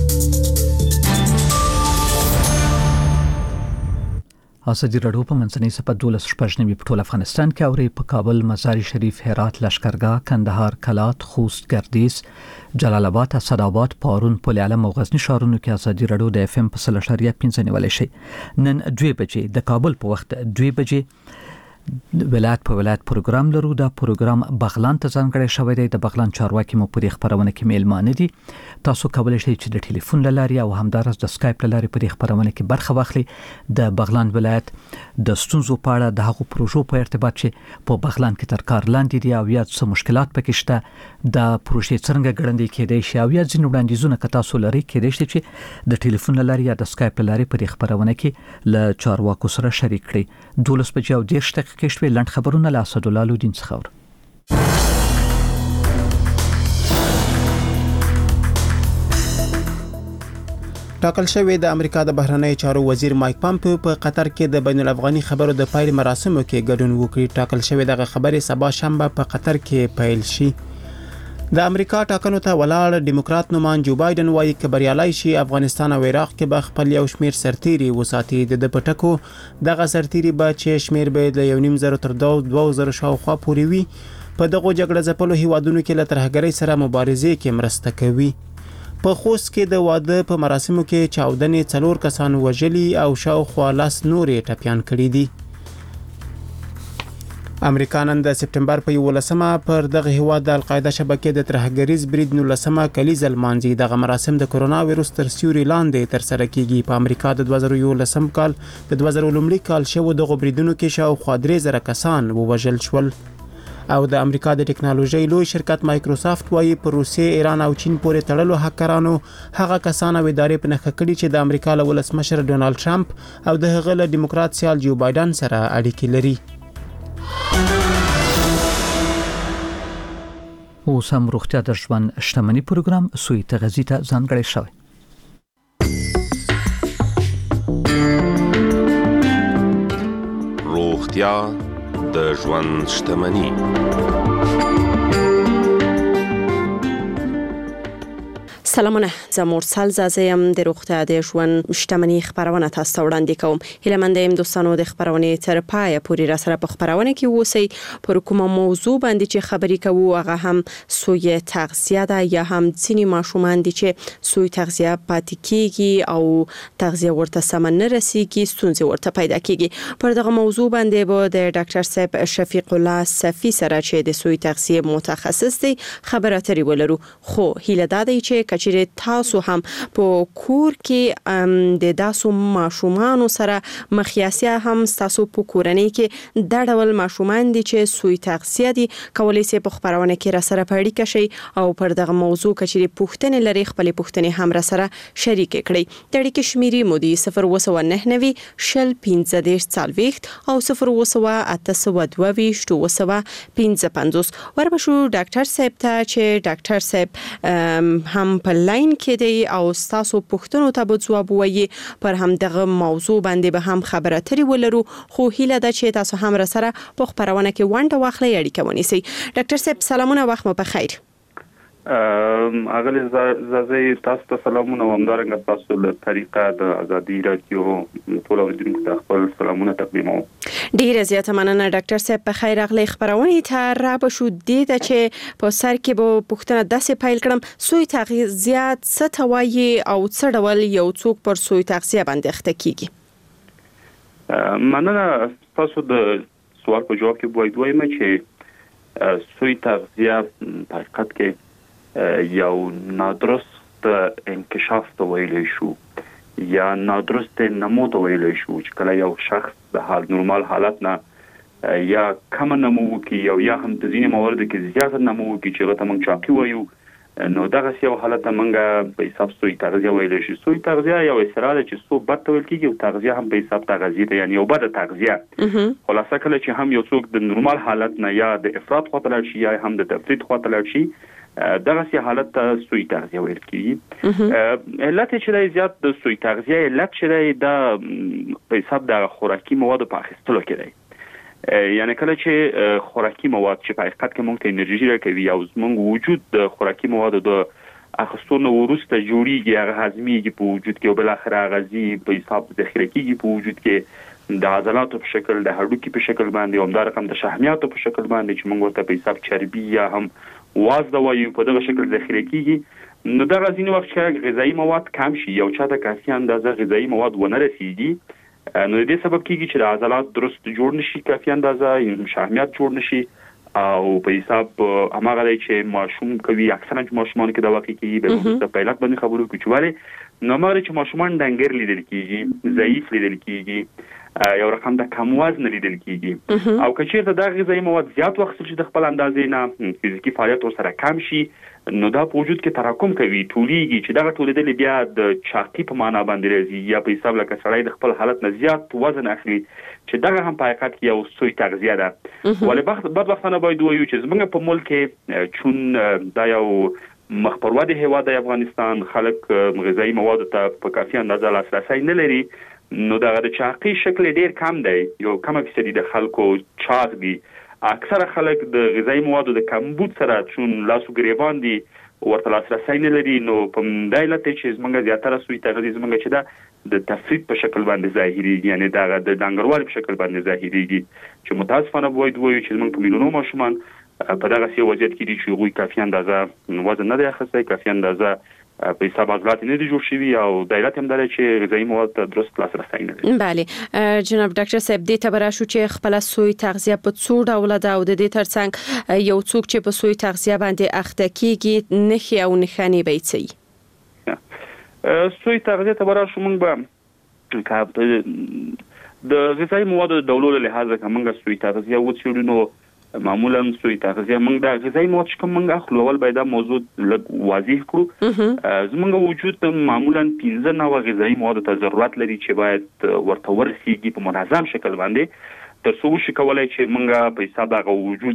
ازادي راډیو په منځنۍ سپه دولس شپږ نوي په ټول افغانستان کې اوري په کابل، مزار شریف، هرات، لشکرګاه، کندهار، کلات، خوست، ګردیز، جلال آباد، اسداباد، پارون، پل علم او غزنی ښارونو کې ازادي راډیو د اف ام په سل اشاریه پنځه نیولای شي. نن دوه بجې د کابل په وخت دوه بجې ولایت په ولایت پروګرام لرو. دا پروګرام بغلان ته ځانګړی شوی دی. د بغلان چارواکي مو په دې خبرونه کې میلمانه دي. تاسو کولی شئ چې د ټلیفون له لارې او همدارس د سکایپ له لارې په دې خبرونه کې برخه واخلئ. د بغلان ولایت د ستونزو په اړه د هغو پروژو په ارتباط چې په بغلان کې تر کار لاندې دي او یا څه مشکلات پکې شته، د پروژې څنګه ګړندې کېدای شي او یا ځینې وړاندیزونه که تاسو لرئ کېدای شي چې د ټلیفون له لارې یا د سکایپ له لارې په دې خبرونه کې له چارواکو سره شریک کړئ. دولس بجې او دېرش دقیقې شوې. لنډ خبرونه له اسدالله لودین څخه اورو. ټاکل شوی د امریکا د بهرنی چارو وزیر مایک پامپیو په قطر کې د بین الافغاني خبرو د پیل مراسمو کې ګډون وکړي. ټاکل شوی دغه خبرې سبا شنبه په قطر کې پیل شي. د امریکا ټاکنو ته ولاړ ډیموکرات نومان جو بایدن وایي چې بریالي شي افغانستان او عراق کې به خپل یو شمیر سرتیري وساتي. د پټکو دغه سرتیري به چې شمیر به د یو نیم زره تر دوه زره شاوخوا پورې وي. په دغه جګړه ځپلو هیوادونو کې له ترهګرۍ سره مبارزې کې مرسته کوي. په خوست کې د واده په مراسمو کې چاودنې څلور کسان وژلي او شاوخوا لس نورې ټپیان کړي دي. امریکا نن د سپټمبر په یولسمه پر دغه هیواد د القاعده شبکې د ترهګریز برید نولسمه کلیزه لمانځي. دغه مراسم د کرونا وایروس تر سیوري لاندې تر سره کیږي. په امریکا د دوه زره یولسم کال د دوه زره لومړي کال شوو دغه بریدونو کې شاوخوا درې زره کسان ووژل شول. او د امریکا د ټکنالوژي لوی شرکت مایکروسافت وایي په روسیې، ایران او چین پورې تړلو هکرانو هغه کسان او ادارې په نښه کړي چې د امریکا له ولسمشر ډونالد ټرمپ او د هغه له ډیموکرات سیال جو بایدن سره اړیکې لري. اوس هم روغتیا د ژوند شتمنۍ پروګرام سوی تغذیه ته ځانګړی شوی. روغتیا د ژوند شتمنۍ. سلامونه، زه مرسل زازیم د روغتیا د ژوند شتمنۍ خبرونه تاسو وړاندې کوم. هیله مند یم دوستانو د خبرونې تر پایه پورې را سره په خبرونه کې اوسئ. پر کومه موضوع باندې چې خبرې کوو هغه هم سوی تغذیه ده یا هم ځینې ماشومان دي چې سوی تغذیه پاتې کیږي او تغذیه ورته سم نه رسیږي، ستونزې ورته پیدا کیږي. پر دغه موضوع باندې به د ډاکټر صاحب شفیق الله صفی سره چې د سوی تغذیه متخصص دی خبرې اترې ولرو. خو هیله ده چې چې تاسو هم په کور کې د داسو ماشومان سره مخیاسي هم تاسو په کورنۍ کې د ډول ماشومان دي چې سوی تغذیه دي کولای شي په خبرونه کې را سره پړی کشي او پر دغه موضوع کې پوښتنې لري خپل پوښتنې هم را سره شریک کړئ. د اړیکې شمیرې مو دي صفر اووه نهه نوي شل پنځه دېرش څلوېښت او صفر اووه اته سوه دوه ویشت اووه سوه پنځه پنځوس. وربشو ډاکټر صاحب ته چې ډاکټر صاحب هم په لاین کې دی او تاسو پوښتنو ته به ځواب وایي. پر هم دغه موضوع باندې به هم خبرې اترې ولرو. خو هیله ده چې تاسو هم را سره په خبرونه کې ونډه واخلئ، اړیکه ونیسئ. ډاکټر صاحب سلامونه، وخت مو بخیر. اغلی زازی تاسو ته سلامونه او همدارنګه تاسو له طریقه د ازادي رادیو ټول اوریدونکو ته خپل سلامونه تقدیموم. ډیره زیاته مننه ډاکټر صاحب. په خیر اغلی خبرونه ته را بشو دي چې په سر کې به پوښتنه داسې پیل کړم، سوی تغذیه څه ته وایي او څه ډول یو څوک پر سوی تغذیه باندې اخته کیږي؟ مننه. تاسو د سوال په جواب کې باید وایم چې سوی تغذیه په حقیقت کې یو نادرست انکشاف ته ویلی شو یا نادرست نمو ته ویلی شو چې کله یو شخص د حال نورمال حالت نه یا کم نمو وکي او یا هم د ځینې موارد کې زیات نمو وکي چې هغه ته موږ چاقي وایو، نو دغه یو حالت موږ په حساب سوی تغذیه ویلی شو. سوی تغذیه یو اصطلاح ده چې سو بد ته ویل کیږي او تغذیه هم په حساب تغذیه ده، یعنی یو بد تغذیه. خلاصه کله چې هم یو څوک د نورمال حالت نه یا د افراط خواته لاړ شي یا هم د تفرید خواته لاړ شي، دغه سي حالت ته سوی تغذیه ویل کیږي. علت چې دی زیات د سوی تغذیه علت چې دی د په حساب د خوراکي موادو په اخیستلو کې دی. یعنی کله چې خوراکي مواد چې په حقیقت کې موږ ته انرژي راکوي او زموږ وجود د خوراکي موادو د اخیستلو وروسته جوړیږي، هغه هضمېږي په وجود کې او بل اخر هغه ځي په حساب ذخیره کیږي په وجود کې د عضلاتو په شکل، د هډوکي په شکل باندې، او همدارقم د شحمیاتو په شکل باندې چې موږ ورته په حساب چربي یا هم وازده وایو په دغه شکل ذخیره کیږي. نو دغه ځینې وخت چې غذایي مواد کم شي یا چاته کافي اندازه غذایي مواد ونه رسیږي، نو دې سبب کیږي چې د عضلات درست جوړ نشي، کافي اندازه شحمیات جوړ نشي او په حساب هغه دی چې ماشوم کوي. اکثرا چې ماشومان کې دا واقع کیږي به موږ د پیلات باندې خبرو کوو چې ولې نو هغه چې ماشومان ډنګر لیدل کیږي، ضعیف لیدل کیږي، یو رقم د کم وزن لیدل کیږي. او که چیرته دا غذایي مواد زیات وخت چې د خپل اندازې نه فزیکی فعالیت ورسره کم شي، نو دا په وجود کې تراکم کوي، ټولېږي چې دغه ټولېدل بیا د چاقي په معنا باندې راځي یا په حساب لکه سړی د خپل حالت نه زیات وزن اخلي، چې دغه هم په حقیقت کې یو سوی تغذیه ده. ولې بدبختانه باید ووایو چې زموږ په ملک کې چون دا یو مخ پر ودې هیواد دی افغانستان، خلک غذایي موادو ته په کافي اندازه لاسرسی نه لري، نو دغه د چاقي شکل ډیر کم دی، یو کم فیصدي د خلکو چاق دي. اکثره خلک د غذایي موادو د کمبود سره چون لاسو ګریوان دي ورته لاسرسی نه لري، نو په همدې علت چې زموږ زیاتره سوی تغذیه زموږ چې ده د تفرید په شکل باندې ظاهریږي، یعنی دغه د ډنګروالي په شکل باندې ظاهریږي، چې متاسفانه باید وایو چې زموږ په میلیونونو ماشومان په دغه سي وضعیت کې دي چې هغوی کافي اندازه وزن نه دی اخیستی، کافي اندازه په حساب عضلات نه دي جوړ شوي، او د علت هم دا چې غذایي مواد ته درست لاسرسی نه لري. بله جناب ډاکټر صاحب، دې ته به راشو چې خپله سوی تغذیه په څو ډوله ده او د دې ترڅنګ یو څوک چې په سوی تغذیه باندې اخته کیږي نښې او نښانې به یې څه وي؟ سوی تغذیه ته به راشو، موږ به د غذایي موادو د ډولو له لحاظه که موږ سوی تغذیه وڅېړو، نو معمولا سوی تغذیه موږ د غذایي مواد چې کوم موږ اخلو اول باید دا موضوع لږ واضح کړو. زموږ وجود معمولا پنځه نوع غذایي موادو ته ضرورت لري چې باید ورته ورسیږي په منظم شکل باندې، تر څو وشي کولای چې موږ په حساب هغه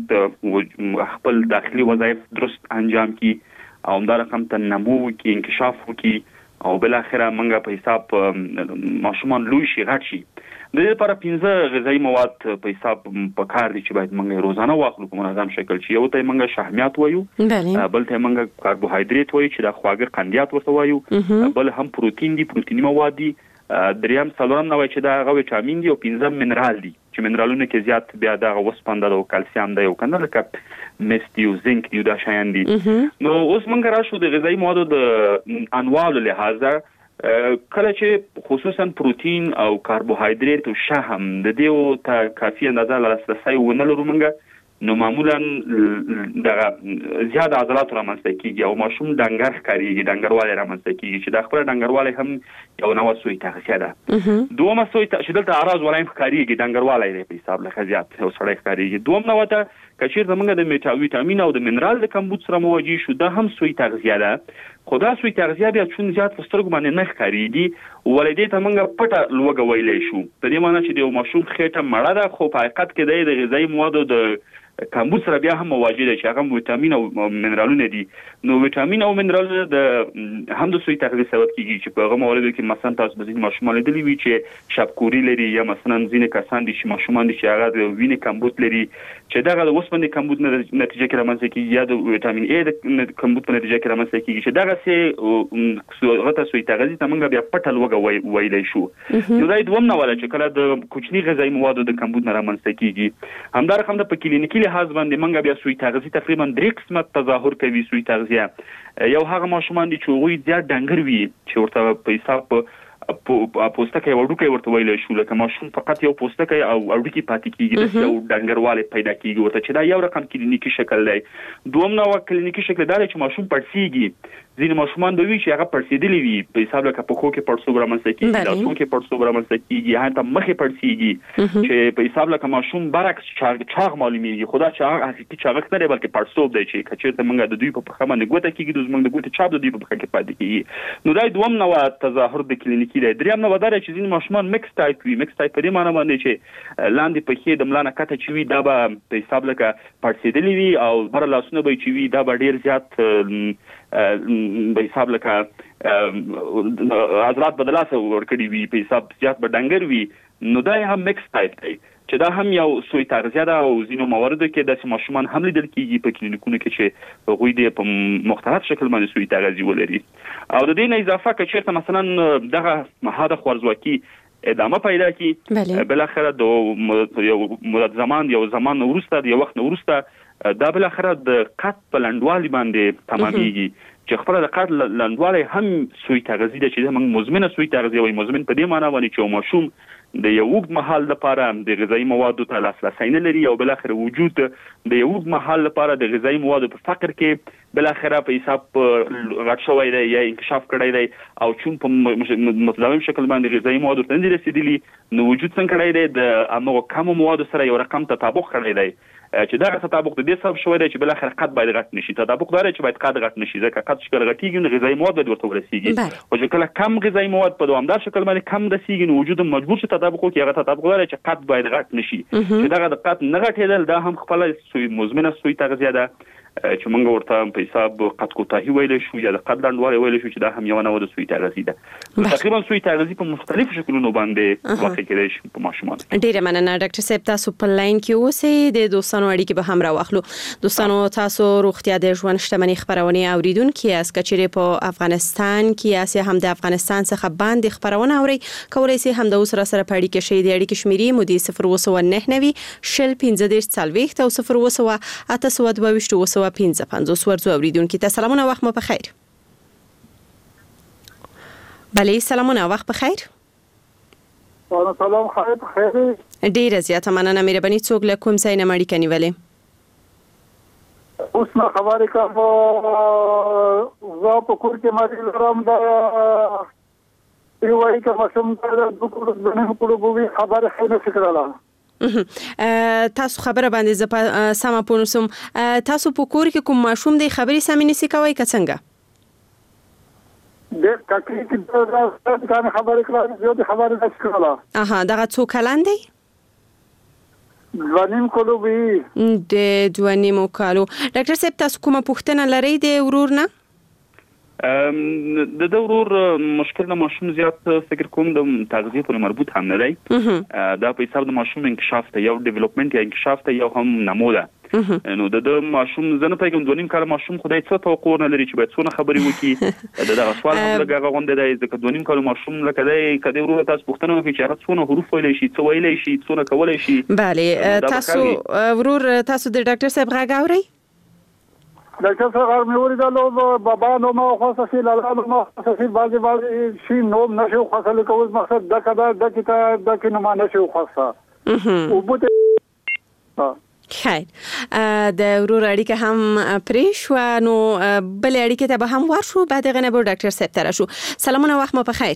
وجود خپل داخلي وظایف درست انجام کړي او همدارقم ته نمو وکړي، انکشاف وکړي او بل اخره موږ په حساب ماشومان لوی شي، غټ شي. د دې لپاره پنځه غذایي مواد په حساب په کار دي چې باید موږ روزانه واخلو په منظم شکل، چې یو ته موږ شحمیات وایو، بل ته موږ کاربوهایډریټ وایو چې د خواږه قندیات ورته وایو، بل هم پروتین دي، پروتیني مواد دي، دریم څلورم نوع چې دا هغه ویټامین دي، او پنځم منرال دي چې منرالونه کې زیات بیا دغه وسپنده او کلسیم دی او کنه لکه مس دی او زنک دی دا شیان دي. نو اوس موږ راشو د غذایي موادو د انواعو لحاظه، کله چې خصوصا پروتین او کاربوهایډریټ او شحم د دې ته کافي اندازه لاسرسی ونه لرو موږ، نو معمولا دغه زیات عضلات رامنځته کیږي او ماشوم ډنګر ښکارېږي، ډنګروالی رامنځته کیږي چې د خپل ډنګروالی هم یو نوع سوی تغذیه ده. دومره سوی چې دلته اعراض ولایم ښکارېږي، ډنګروالی دی په حساب لکه زیات یو سړی ښکارېږي. دوم نوع ته که چېرته موږ د ویټامین او د منرال د کمبود سره مواجه شو، دا هم سوی تغذیه ده، خو دا سوی تغذیه بیا چون زیات په سترګو باندې نه ښکارېږي، ولې دې ته موږ پټه لوږه ویلی شو، په دې معنی چې د یو ماشوم خېټه مړه ده، خو په حقیقت کې دی د غذایي موادو د کمبود سره بیا هم مواجه دي چې هغه ویټامین او منرالونه دي. نو ویټامین او منرالونه د هم د سوی تغذیه سبب کیږي چې په هغه مواردو کې مثلا تاسو به ځینې ماشومان لیدلي وي چې شبکوري لري، یا مثلا ځینې کسان دي چې ماشومان دي چې هغه د وینې کمبود لري، چې دغه د اوسپنې کمبود نتیجه کې رامنځته کیږي، یا د ویټامین ای د کمبود په نتیجه کې رامنځته کیږي، چې دغه سي هغه ته سوی تغذیه ته موږ بیا پټه لوږه ویلی شو. نو دا دوم نوع ده چې کله د کوچني غذایي موادو د کمبود نه رامنځته کیږي. همدارقم د په کلینیکي لحاظ باندې موږ بیا سوی تغذیه تقریبا درې قسمه تظاهر کوي. سوی تغذیه یو هغه ماشومان دي چې هغوی زیات ډنګر وي، چې ورته په حساب پوستکی او وړوکی ورته ویلی شو، لکه ماشوم فقط یو پوستکی او وړوکی پاتې کیږي، د یو ډنګروالی پیدا کیږي ورته، چې دا یو رقم کلینیکي شکل دی. دوم نوع کلینیکي شکل دا دی چې ماشوم پړسیږي، ځینې ماشومان به وي چې هغه پړسېدلي وي په حساب لکه په خو کې پړسوب رامنځته کېږي لاسونو کې پړسوب رامنځته کېږي هلته مخې پړسېږي چې په حساب لکه ماشوم برعکس چاغ معلومیږي خو دا چاغ حقیقي چاغښت نه دی بلکې پړسوب دی چې که چېرته موږ د دوی په پښه باندې ګوته کېږي زموږ د ګوتې چاپ د دوی په پښه کې پاتې کېږي نو دا دوم نوع تظاهر د کلینیکي دی درېیم نوع دا دی چې ځینې ماشومان مکس ټایپ وي مکس ټایپ په دې معنی باندې چې لاندې پښې د ملا نه کته چې وي دا به په حساب لکه پړسېدلي وي او بره لاسونه به چې وي دا به ډېر زیات په حساب لکه حضرات به د لاسه ورکړي وي په حساب زیات به ډنګر وي نو دا هم مکس ټایپ دی چې دا هم یو سوی تغذیه ده او ځینو مواردو کې داسې ماشومان هم لیدل کېږي په کلینیکونو کې چې هغوی د په مختلف شکل باندې سوی تغذیه ولري او د دې نه اضافه که چېرته مثلا دغه مهاده خوارځواکي ادامه پیدا کی بالاخره د یو مدت زمان یو زمان وروسته د یو وخت وروسته دا بالاخره د قد په لنډوالي باندې تمامېږي چې خپل د قد لنډوالي هم سوی تغذیه ده چې موږ مزمنه سوی تغذیه وایي مزمن په دې معنی باندې چې ماشوم د یو اوږد مهال لپاره د غذایي موادو ته لاسرسی نه لري او بالاخره وجود د یو اوږد مهال لپاره د غذایي موادو په فقر کې بالاخره په حساب غټ شوی دی یا انکشاف کړی دی او چون په متداوم شکل باندې غذایي موادو ته نه رسیدلی نو وجود څنګه کړی دی د هغو کمو موادو سره یو رقم تطابق کړی دی چې دا تطابق د دې سبب شوی دی چې بالاخره قد باید غټ نشي تطابق دا چې باید قد غټ نشي ځکه قد شکل غټیږي نو غذایي مواد باید ورته ورسیږي او چې کله کم غذایي مواد په دوامدار شکل باندې کم رسیږي نو وجود مجبور شي تطابق وکړي هغه تطابق دا چې قد باید غټ نشي چې دا د قد نه غټېدل دا هم خپل سوی مزمنه سوی تغذیه ده چې موږ ورته په حساب قد کوتاهي ویل شو یا د قد لنډوالي ویل شو چې دا هم یو نوع د سوی تغذیه ده تقریبا سوی تغذیه په مختلفو شکلونو باندې واقع کېدای شي په ماشومان ډیره مننه ډاکټر صاحب تاسو په لاین کې اوسئ د دوستانو اړیکې به هم راوخلو دوستانو تاسو روغتیا د ژوند شتمنۍ خبرونه اوریدونکو یاست کچېرې په افغانستان کې یا هم د افغانستان څخه باندې خبرونه اوري کولای شي هم د اوسره سره پړی کې شي د اړیکې شمیرې مودي صفر وسو نه نوي شل پنځه دیش څلويخت او صفر وسو اته سو دوه وسو پنځه پنځوس ورځو اوریدونکو ته سلامونه وخت مو په خیر بله سلامونه وخت په خیر سلام خیر په خیر ډیره زیاته مننه مهرباني څوک له کوم ځای نه مړی کنيولې اوس نو خبرې کوم زه په کور کې مې لرم دا یو وایي چې ماشوم د دوکړو د نه کولو بوي خبره خیر فکراله تاسو خبره باندې ز سم پونسم تاسو په کور کې کوم ماشوم دی خبري سم نسی کوي که څنګه د کاکي کې دا څنګه خبره کړه یو د خبره نشي کوله اها دا څو کلن دی ځوانیم کولو وی د ځوانیم کولو ډاکټر صاحب تاسو کومه پوښتنه لرئ د ورور نه د دورور مشکل د ماشوم زیات فکر کوم د تغذیه پورې مربوط هم نه دی دا په حساب د ماشوم انکشاف ته یو ډیولپمنٹ یا انکشاف ته یو هم نمو ده نو د ماشوم زنه پیغام دونیم کال ماشوم خدای څه توقع نه لري چې باید څونه خبرې وکړي دا د سوال هم لګا غونډه دی ځکه دونیم کال ماشوم لکه دی کدی ورو تاسو پوښتنه وکړي چې هغه څونه حروف ویلی شي څه ویلی شي څونه کولای شي bale تاسو ورور تاسو د ډاکټر صاحب غږ اورئ ډاکټر صاحب مې ولیدلو بابا نو ما خاصه شي لاله نو ما خاصه بعضي بعضي شي نو نشو خاصه لکه مقصد د کدا د کیته د کینو ما نشو خاصه او بوته خیر د ورور اړیکه هم پرې شو نو بل اړیکه ته به هم ورشو بعد غنه به ډاکټر صاحب تر شو سلامونه وخت مو په خیر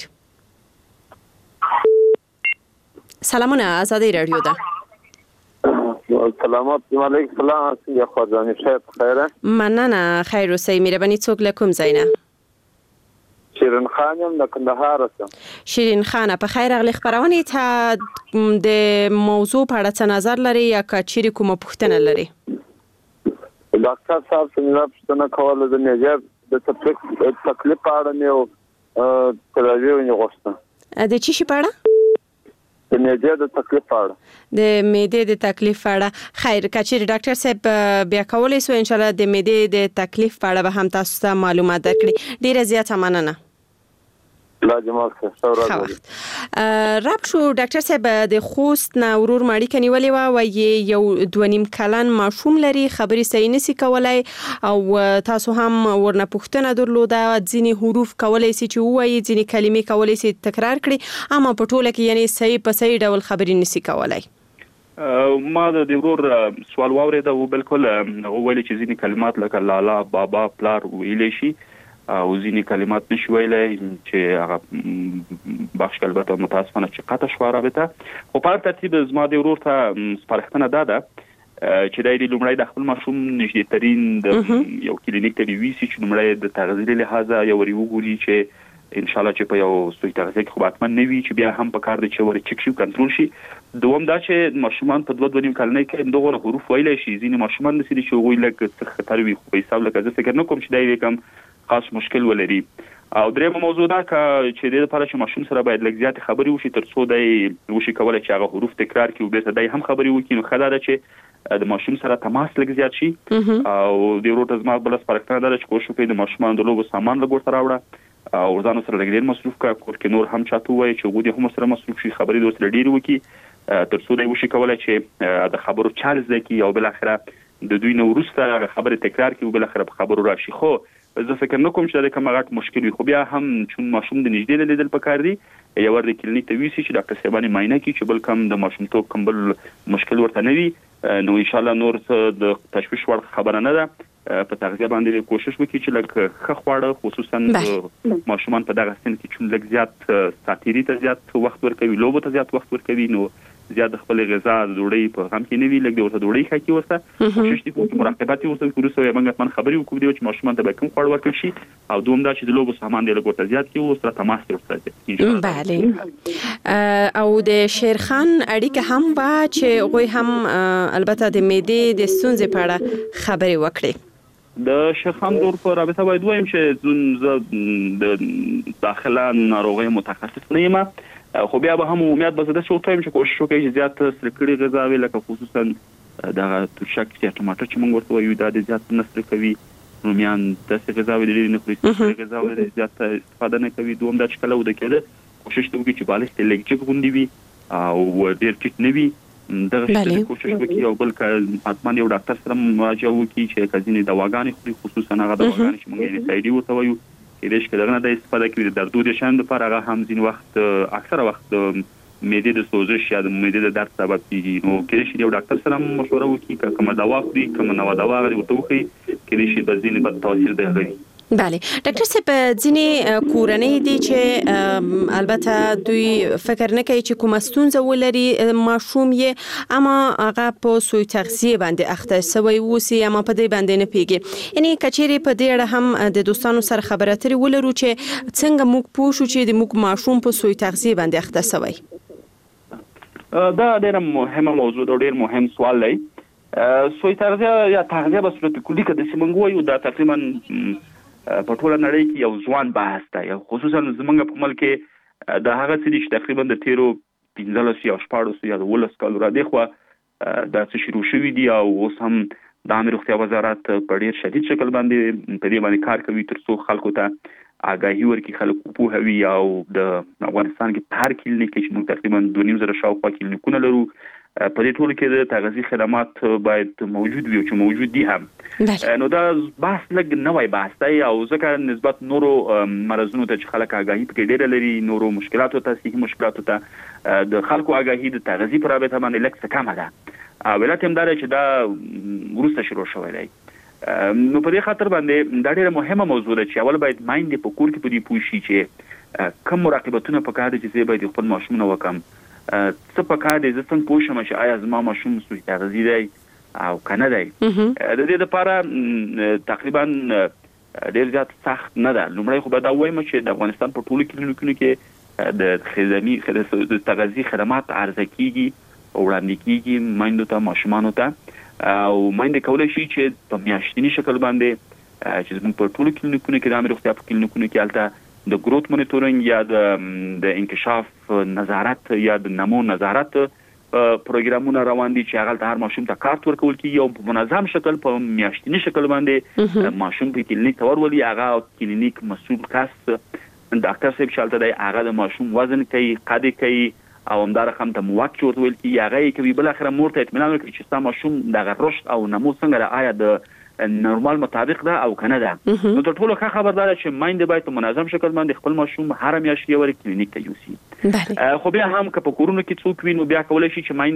سلامونه آزادی رادیو ده سلامات علیکم سلام یا خواجانی شاید خیره مننه خیر اوسئ مهرباني څوک له کوم ځای نه شیرین خانم د کندهار څخه شیرین خانه په خیر اغلی خبرونه ته د موضوع په اړه څه نظر لري یا کچېری کومه پوښتنه لري ډاکټر صاحب څنګه پوښتنه کوله د نجاب د تکلیف تکلیف په اړه نو تراویو نه غوښته د چی شي په اړه د معدې د تکلیف اړه د معدې د تکلیف اړه خیر کچېری ډاکټر صاحب بیا کولای سو ان شاء الله د معدې د تکلیف اړه به هم تاسو ته معلومات درکړي ډیره زیاته مننه لا جمال څه راځي راب شو ډاکټر صاحب د خوست نه ورور ماړی کنيولې و او یو دونیم کلن ماشوم لري خبري صحیح نسی کولای او تاسو هم ورنه پوښتنه درلوده ځینی حروف کولای سي چې وایي ځینی کلمې کولای سي تکرار کړي اما په ټوله کې یعنی صحیح په صحیح ډول خبري نسی کولای ما د ورور سوال واورید او بالکل ویل چې ځینی کلمات لکه لالا بابا پلار ویل شي او ځینې کلمات نشي ویلای چې هغه بخش البته متاسفانه چې قطع شو رابطه. خو په ترتیب زما د ورور ته سپارښتنه ده ده چې دای د لومړی د خپل ماشوم نږدې ترين د یو کلینیک ته ویسي چې لومړی د تغذیه لحاظه یو ری وګوري چې ان شاء الله چې په یو سوی تغذیه کې خو باتمن نه وي چې بیا هم په کار د چې ور چک شي کنټرول شي. دوم دا چې ماشومان په دوه دوه نیم کلنۍ کې دغه حروف ویلای شي. ځینې ماشومان نسي چې وګوري لکه خطر وي خو په حساب لکه زه فکر نه کوم چې دای کوم خاص مشکل ولري. او درېمه موضوع دا چې د لپاره چې ماشوم سره باید لږ زیات خبري وشي تر څو دای وشي کولای چې هغه حروف تکرار کړي او به دای هم خبري وکړي. نو خدای دا چې د ماشوم سره تماس لږ زیات شي او د ورو تزما بل سپارښتنه ده چې کوشش وکړي د ماشومان د لوبو سامان لګور سره راوړه او ځان سره لږ ډیر مصروف کړه. کور کې نور هم چاته وایي چې غوډي هم سره مصروف شي خبري دوه سره ډیر وکړي تر څو دای وشي کولای چې د خبرو چال زکي او بل اخره د دوی نو ورسته خبره تکرار کړي او بل اخره خبرو راشي. خو زه فکر نه کوم چې دا کوم غټ مشکل وي. خو بیا هم چې ماشوم د نږدې لیدل پکار دی یو ور د کلینیک ته ویسي چې ډاکټر صاحبانی معاینه کوي چې بل کم د ماشوم تو کوم بل مشکل ورته نه وي. نو ان شاء الله نور د تشویش وړ خبره نه ده. په تغذیه باندې کوشش وکړي چې لکه ښه خواړه خصوصا ماشومان په دغه سن کې چې لږ زیات ساتيري ته زیات وخت ورکوي لوبو ته زیات وخت ورکوي نو زیات خپل غذا ډوډۍ په هم کې نه وی لکه ورته ډوډۍ خاکي ورته کوشش دي کوم مراقبت ورته کوو سو یې موږ من خبري وکړو چې ماشومان ته به کوم خواړه ورکړي شي او دوم دا چې د لوبو سامان دی لکه ورته زیات کې او سره تماس ورته. بله او د شیرخان اړیکه هم با چې غوي هم البته د معدې د ستونزې په اړه خبري وکړي. د شیرخان دور په رابطه باید وایم چې زون د داخله ناروغي متخصص نه یم خو بیا به هم امید به زده شو ټایم چې کوشش وکړي چې زیات سرکړي غذاوي لکه خصوصا د توشک یا ټماټر چې موږ ورته وایو دا د زیات نسر کوي رومیان د څه غذاوي د نه خوري غذاوي د زیات استفاده نه کوي. دوم دا چې کله ود کېده کوشش وکړي چې بالښت لږ چې غونډي وي او ډیر ټیټ نه وي. دغه څه کوشش وکړي او بل ک اتمن یو ډاکټر سره مراجعه وکړي چې کزینې دواګانې خوري خصوصا هغه دواګانې چې موږ یې سایډي ورته وایو چې د شکلغه د استفاده کوي د دردو د شان لپاره هغه هم ځین وخت اکثره وخت معدې د سوزش یا د معدې د درد سبب کیږي. نو کې شي یو ډاکټر سره مشوره وکړي کوم دوا خوري کوم نو دوا غوړي ورته وکړي کې شي د ځینې په تاثیر دی غوړي. بله ډاکټر صاحب ځینې کورنۍ دي چې البته دوی فکر نه کوي چې کوم ستونزه ولري ماشوم یې اما هغه په سوی تغذیه باندې اخته سوی وسی اما په دې باندې نه پیږي. یعنی کچېری په دې اړه هم د دوستانو سره خبرې اترې ولرو چې څنګه موږ پوښو چې د موږ ماشوم په سوی تغذیه باندې اخته سوی. دا ډېر مهمه موضوع او ډېر مهم سوال دی. سوی تغذیه یا تغذیه په صورت کلی کې د سیمنګ وایو دا تقریبا په ټوله نړۍ کې یو ځوان بحث دی خصوصا زمونږ په ملک کې د هغه څه چې تقریبا د تیرو پنځلس یا شپږ یا ولس کال را دی خو دا څه شروع شوی دی او اوس هم د امیر روغتیا وزارت په ډیر شدید شکل باندې په دې باندې کار کوي تر څو خلکو ته آگاهي ورکړي خلکو په هوی او د افغانستان کې هر کلینیک کې موږ تقریبا دوه نیم زره شاوخوا کلینیکونه لرو. په دې ټول کې د تغذیه خدمات باید موجود وي او چې موجود دي هم نو دا بحث لګ نوې بحث دی او ځکه نسبت نورو مرزونو ته چې خلک آگاهي پکې ډېر لري نورو مشکلاتو ته صحیح مشکلاتو ته د خلکو آگاهي د تغذیه پر رابطه باندې لږ څه کم ده او ولته هم دا چې دا ورسته شروع شوی دی. نو په دې خاطر باندې دا ډېره مهمه موضوع ده چې اول باید مایند په کور کې په دې پوښي چې کوم مراقبتونه پکار دي چې باید خپل ماشوم وکم څه پکار دي ځکه پوښم چې آیا زما ماشوم سوی تغذیه دی او کنه دی. د دې لپاره تقریبا ډېر زیات سخت نه ده. لومړی خو به دا وایم چې د افغانستان په ټولو کلینیکونو کې د خدمي د تغذیه خدمات عرضه کیږي او وړاندې کیږي مایندو ته ماشومانو ته او مایند کولای شي چې په میاشتنی شکل باندې چې موږ په ټولو کلینیکونو کې د امیر روغتیا په کلینیکونو کې البته د گروث مونیټورینګ یا د د انکشاف نظارت یا د نمو نظارت پروګرامونه روان دي چې هغه هر ماشوم ته کارت ورکول کیږي او په منظم شکل په میاشتنی شکل باندې ماشوم په کلینیک تور ولي هغه کلینیک مسؤل کس ډاکټر صاحب شالته دی هغه د ماشوم وزن کوي قد کوي او همدار هم ته مواد چورت ویل کی هغه کوي بل اخر مور ته اطمینان ورکړي چې ستا ماشوم د رشد او نمو څنګه آیا د نورمال مطابق ده او کنه ده. نو ټول ټولو ښه خبردار چې مایند باید په منظم شکل باندې خپل ماشوم هر میاشت یو کلینیک ته یوسي. خو بیا هم که په کورونو کې څوک وي نو بیا کولای شي چې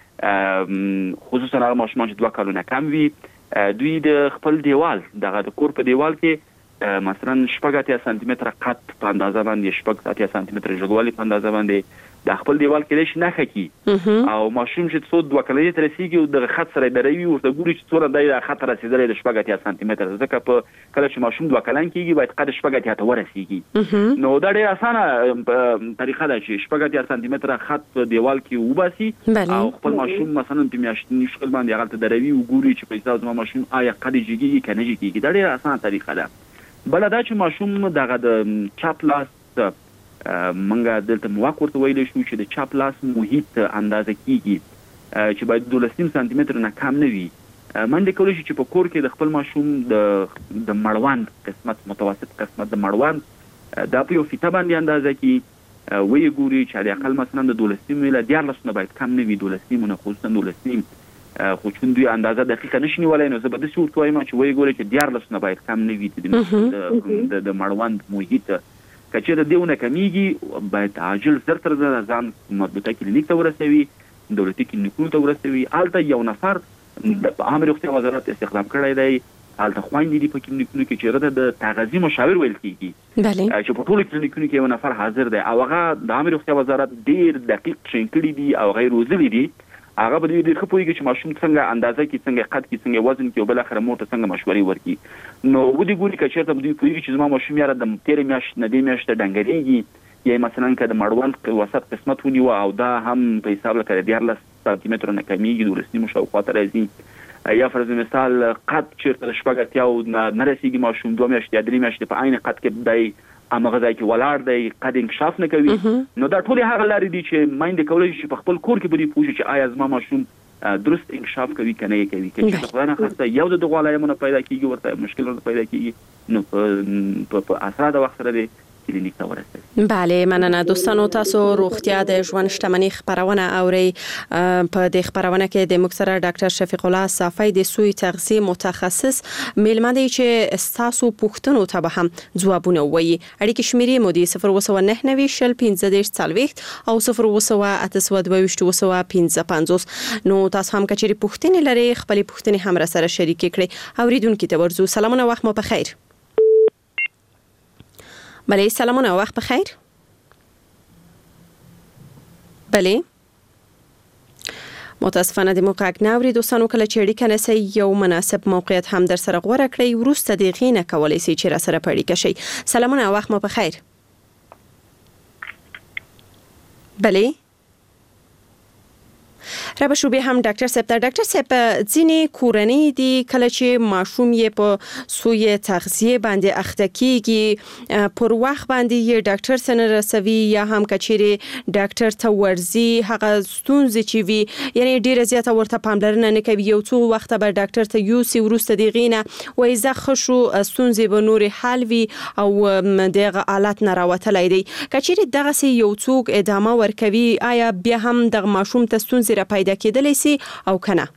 مایند خصوصا هغه ماشومان چې دوه کالونه کم وي دوی د خپل دیوال دغه د کور په دیوال کې مثلا شپږ اتیا سانتي متره قط په اندازه باندې شپږ اتیا سانتي متره ژوروالی په اندازه باندې د خپل دیوال کې لشي نه خکی او ماشوم چې څو دوه کلې تر رسیدي د خط سره دروي ورته ګوري چې څوره د خط رسیدلې د شپږ اتیا سانتي متره ځکه په کله چې ماشوم دوه کلن کېږي باید قد شپږ اتیا ته ورسیږي نو دا ډېر اسانه طریقه ده چې شپږ اتیا سانتي متره خط په دیوال کې وباسي او خپل ماشوم مثلا په میاشتنی شکل باندې هغه ته دروي او ګوري چې په حساب زما ماشوم آیا قد جګي کنه جګي دا ډېر اسانه طریقه ده بل دا چې ماشوم دغه د چاپ لاس منګه دلته مواق ورته ویل شو چې د چاپ لاس محیط اندازه کیږي چې باید دولس سانتي متر نه کم نه وي منډه کولای شي چې په کور کې د خپل ماشوم د د مړوند قسمت متوسط قسمت د مړوند د په یو فیته باندې اندازه کی وی ګوري چې د اقل مثلا د دولس میله دیارلس نه باید کم نه وي دولس نه خصوصا دولس خو چون دوی اندازه دقیقه نشي ولای نو زه به د څه ورته وایم چې وی ګوري چې دیارلس نه باید کم نه وي د د مړوند محیط کچېره دیونه کمیږي باید عاجل زر تر زر ځان مربوطه کلینیک ته ورسوي دولتي کلینیکونو ته ورسوي هلته یو نفر د عامه روغتیا وزارت استخدام کړی دی هلته خویندې دي په کلینیکونو کې چې هغه د تغذیې مشاور ویل کېږي چې په ټولو کلینیکونو کې یو نفر حاضر دی او هغه د عامه روغتیا وزارت ډېر دقیق ټرین کړي دي او هغه یې روزلي دي هغه به ډېر ښه پوهېږي چې ماشوم څنګه اندازه کې څنګه قد کې څنګه وزن کې او بالاخره مور ته څنګه مشورې ورکړي نو ودې ګوري که چېرته به دوی پوهېږي چې زما ماشوم یاره د تېرې میاشت نه دې میاشته ډنګرېږي یا مثلا که د مړوند وسط قسمت ونیوه او دا هم په حساب لکه د دیارلس سانتي مترو نه کمیږي دولس نیمو شاوخوا ته راځي یا فرض مثال قد چېرته د شپږ اتیاو نه رسېږي ماشوم دوه میاشتې یا درې میاشتې په عین قد کې دی همغه ځای کې ولاړ دی قد انکشاف نه کوي نو دا ټولې هغه لارې دي چې میندې کولی شي په خپل کور کې به دوی پوه شي چې آیا زما ماشوم درست انکشاف کوي که نه یې کوي که چېرته خدای نخواسته یو د دغو علایمو نه پیدا کېږي ورته مشکل ورته پیدا کېږي نو په اسرا د وخت سره دی کلینیک ته ورسوي بله مننه دوستانو تاسو روغتیا د ژوند شتمنۍ خپرونه اورئ په دې خپرونه کې د موږ سره ډاکټر شفیق الله صافی د سوی تغذیه متخصص میلمه دی چې ستاسو پوښتنو ته به هم ځوابونه ووایي اړیکې شمیرې مو دي صفر اووه سوه نهه نوي شل پنځه دېرش څلوېښت او صفر اووه سوه اته سوه دوه ویشت اووه سوه پنځه پنځوس نو تاسو هم که چیرې پوښتنې لرئ خپلې پوښتنې هم راسره شریکې کړئ اورېدونکي ته ورځو سلامونه وخت مو په خیر بله سلامونه وقت بخیر بله متاسفانه د موقع ناوري دوستانو کله چې اړیکه نسی یو مناسب موقعیت هم در سره غوره کړئ وروسته د هغې نه کولی سئ چې را سره په اړیکه شئ سلامونه وخت مو په خیر بله را به شوبې هم ډاکټر صاحب ته ډاکټر صاحب ځینې کورنۍ دي کله چې ماشوم یې په سوی تغذیه باندې اخته کېږي پر وخت باندې یې ډاکټر ته نه رسوي یا هم که چیرې ډاکټر ته ورځي هغه ستونزې چې وي یعنې ډېره زیاته ورته پاملرنه نه کوي یو څو وخته به ډاکټر ته یوسي وروسته د هغې نه وایي زه ښه شو ستونزې به نورې حل وي او د هغه حالت نه راوتلی دی که چیرې دغسې یو څوک ادامه ورکوي آیا بیا هم دغه ماشوم ته ستونزې را پیدا کېدلی سي او که نه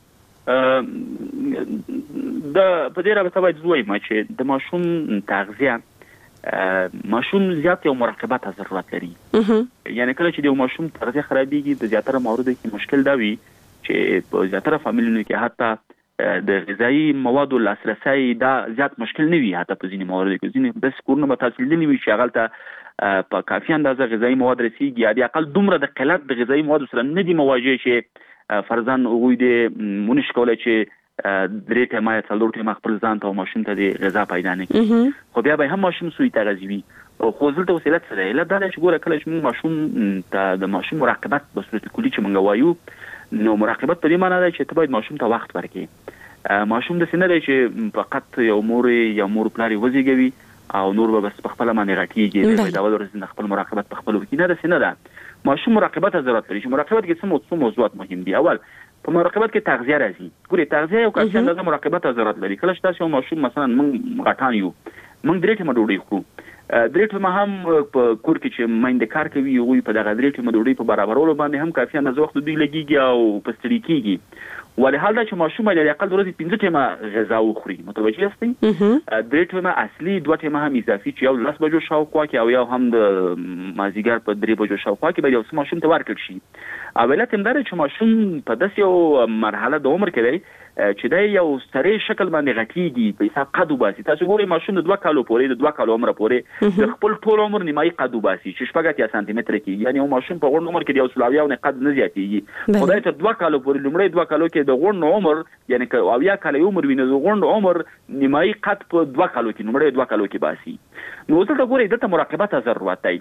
د په دې رابطه باید ووایم چې د ماشوم تغذیه ماشوم زیات یو مراقبت ته ضرورت لري یعنی کله چې د ماشوم تغذیه خرابېږي د زیاتره مواردو کې مشکل دا وي چې په زیاتره فامیلونو کې حتی د غذایي موادو لاسرسی دا زیات مشکل نه وي حتی په ځینې مواردو کې ځینې بس کورونه به تحصیل دلي وي چې هغلته په کافي اندازه غذایي مواد رسیږي یا د اقل دومره د قلت د غذایي موادو سره نه دي مواجه چې فرضاً هغوی دې ونشي کولی چې درې ټیمه یا څلور ټیمه خپل ځان ته او ماشوم ته د غذا پیدا نه کړي خو بیا به هم ماشوم سوی تغذیه وي خو دلته وسیله څه ده علت دا دی چې ګوره کله چې موږ ماشوم ته د ماشوم مراقبت په صورت کلي چې موږ وایو نو مراقبت په دې معنی دی چې ته باید ماشوم ته وخت ورکړې ماشوم داسې نه دی چې فقط یو مور یا مور پلار یې وزېږوي او نور به بس په خپله باندې غټېږي د اول ورځې نه خپل مراقبت په خپل وکړي نه داسې نه ده ماشوم مراقبت ته ضرورت لري چې مراقبت کې څه موضوعات مهم دي اول په مراقبت کې تغذیه راځي ګورې تغذیه یو کافي اندازه مراقبت ته ضرورت لري کله چې تاسو یو ماشوم مثلا موږ غټان یو موږ درې ټیمه ډوډۍ خورو درې ټیمه هم په کور کې چې میندې کار کوي هغوی په دغه درې ټیمه ډوډۍ په برابرولو باندې هم کافي اندازه وخت دوی لګېږي او په ستړي کېږي ولحال دا چې ماشوم باید د اقل د ورځې پنځه ټیمه غذا وخوري متوجه یاستئ درې ټیمه اصلي دوه ټیمه هم اضافي چې یو لس بجو شاوخوا کې او یو هم د مازدیګر په درې بجو شاوخوا کې باید یو څه ماشوم ته ورکړل شي او علت هم دا چې ماشوم په داسې یو مرحله د عمر کې دی چې دا یو ستړی شکل باندې غټیږي په حساب قد وباسي. تاسو ګورئ ماشوم د دوه کالو پورې د دوه کالو عمر پورې د خپل ټول عمر نیمایي قد وباسي چې شپږ اتیا سانتي متره کېږي. یعنی یو ماشوم په غونډ عمر کې د یو سلاویا او قد نه زیاتېږي. خدای ته دوه کالو پورې لومړی دوه کالو کې د غونډ عمر یعنی که اویا کال عمر ویني د غونډ عمر نیمایي قد په دوه کالو کې لومړی دوه کالو کې باسي. نو څه ته ګورئ دته مراقبت ضرورت دی.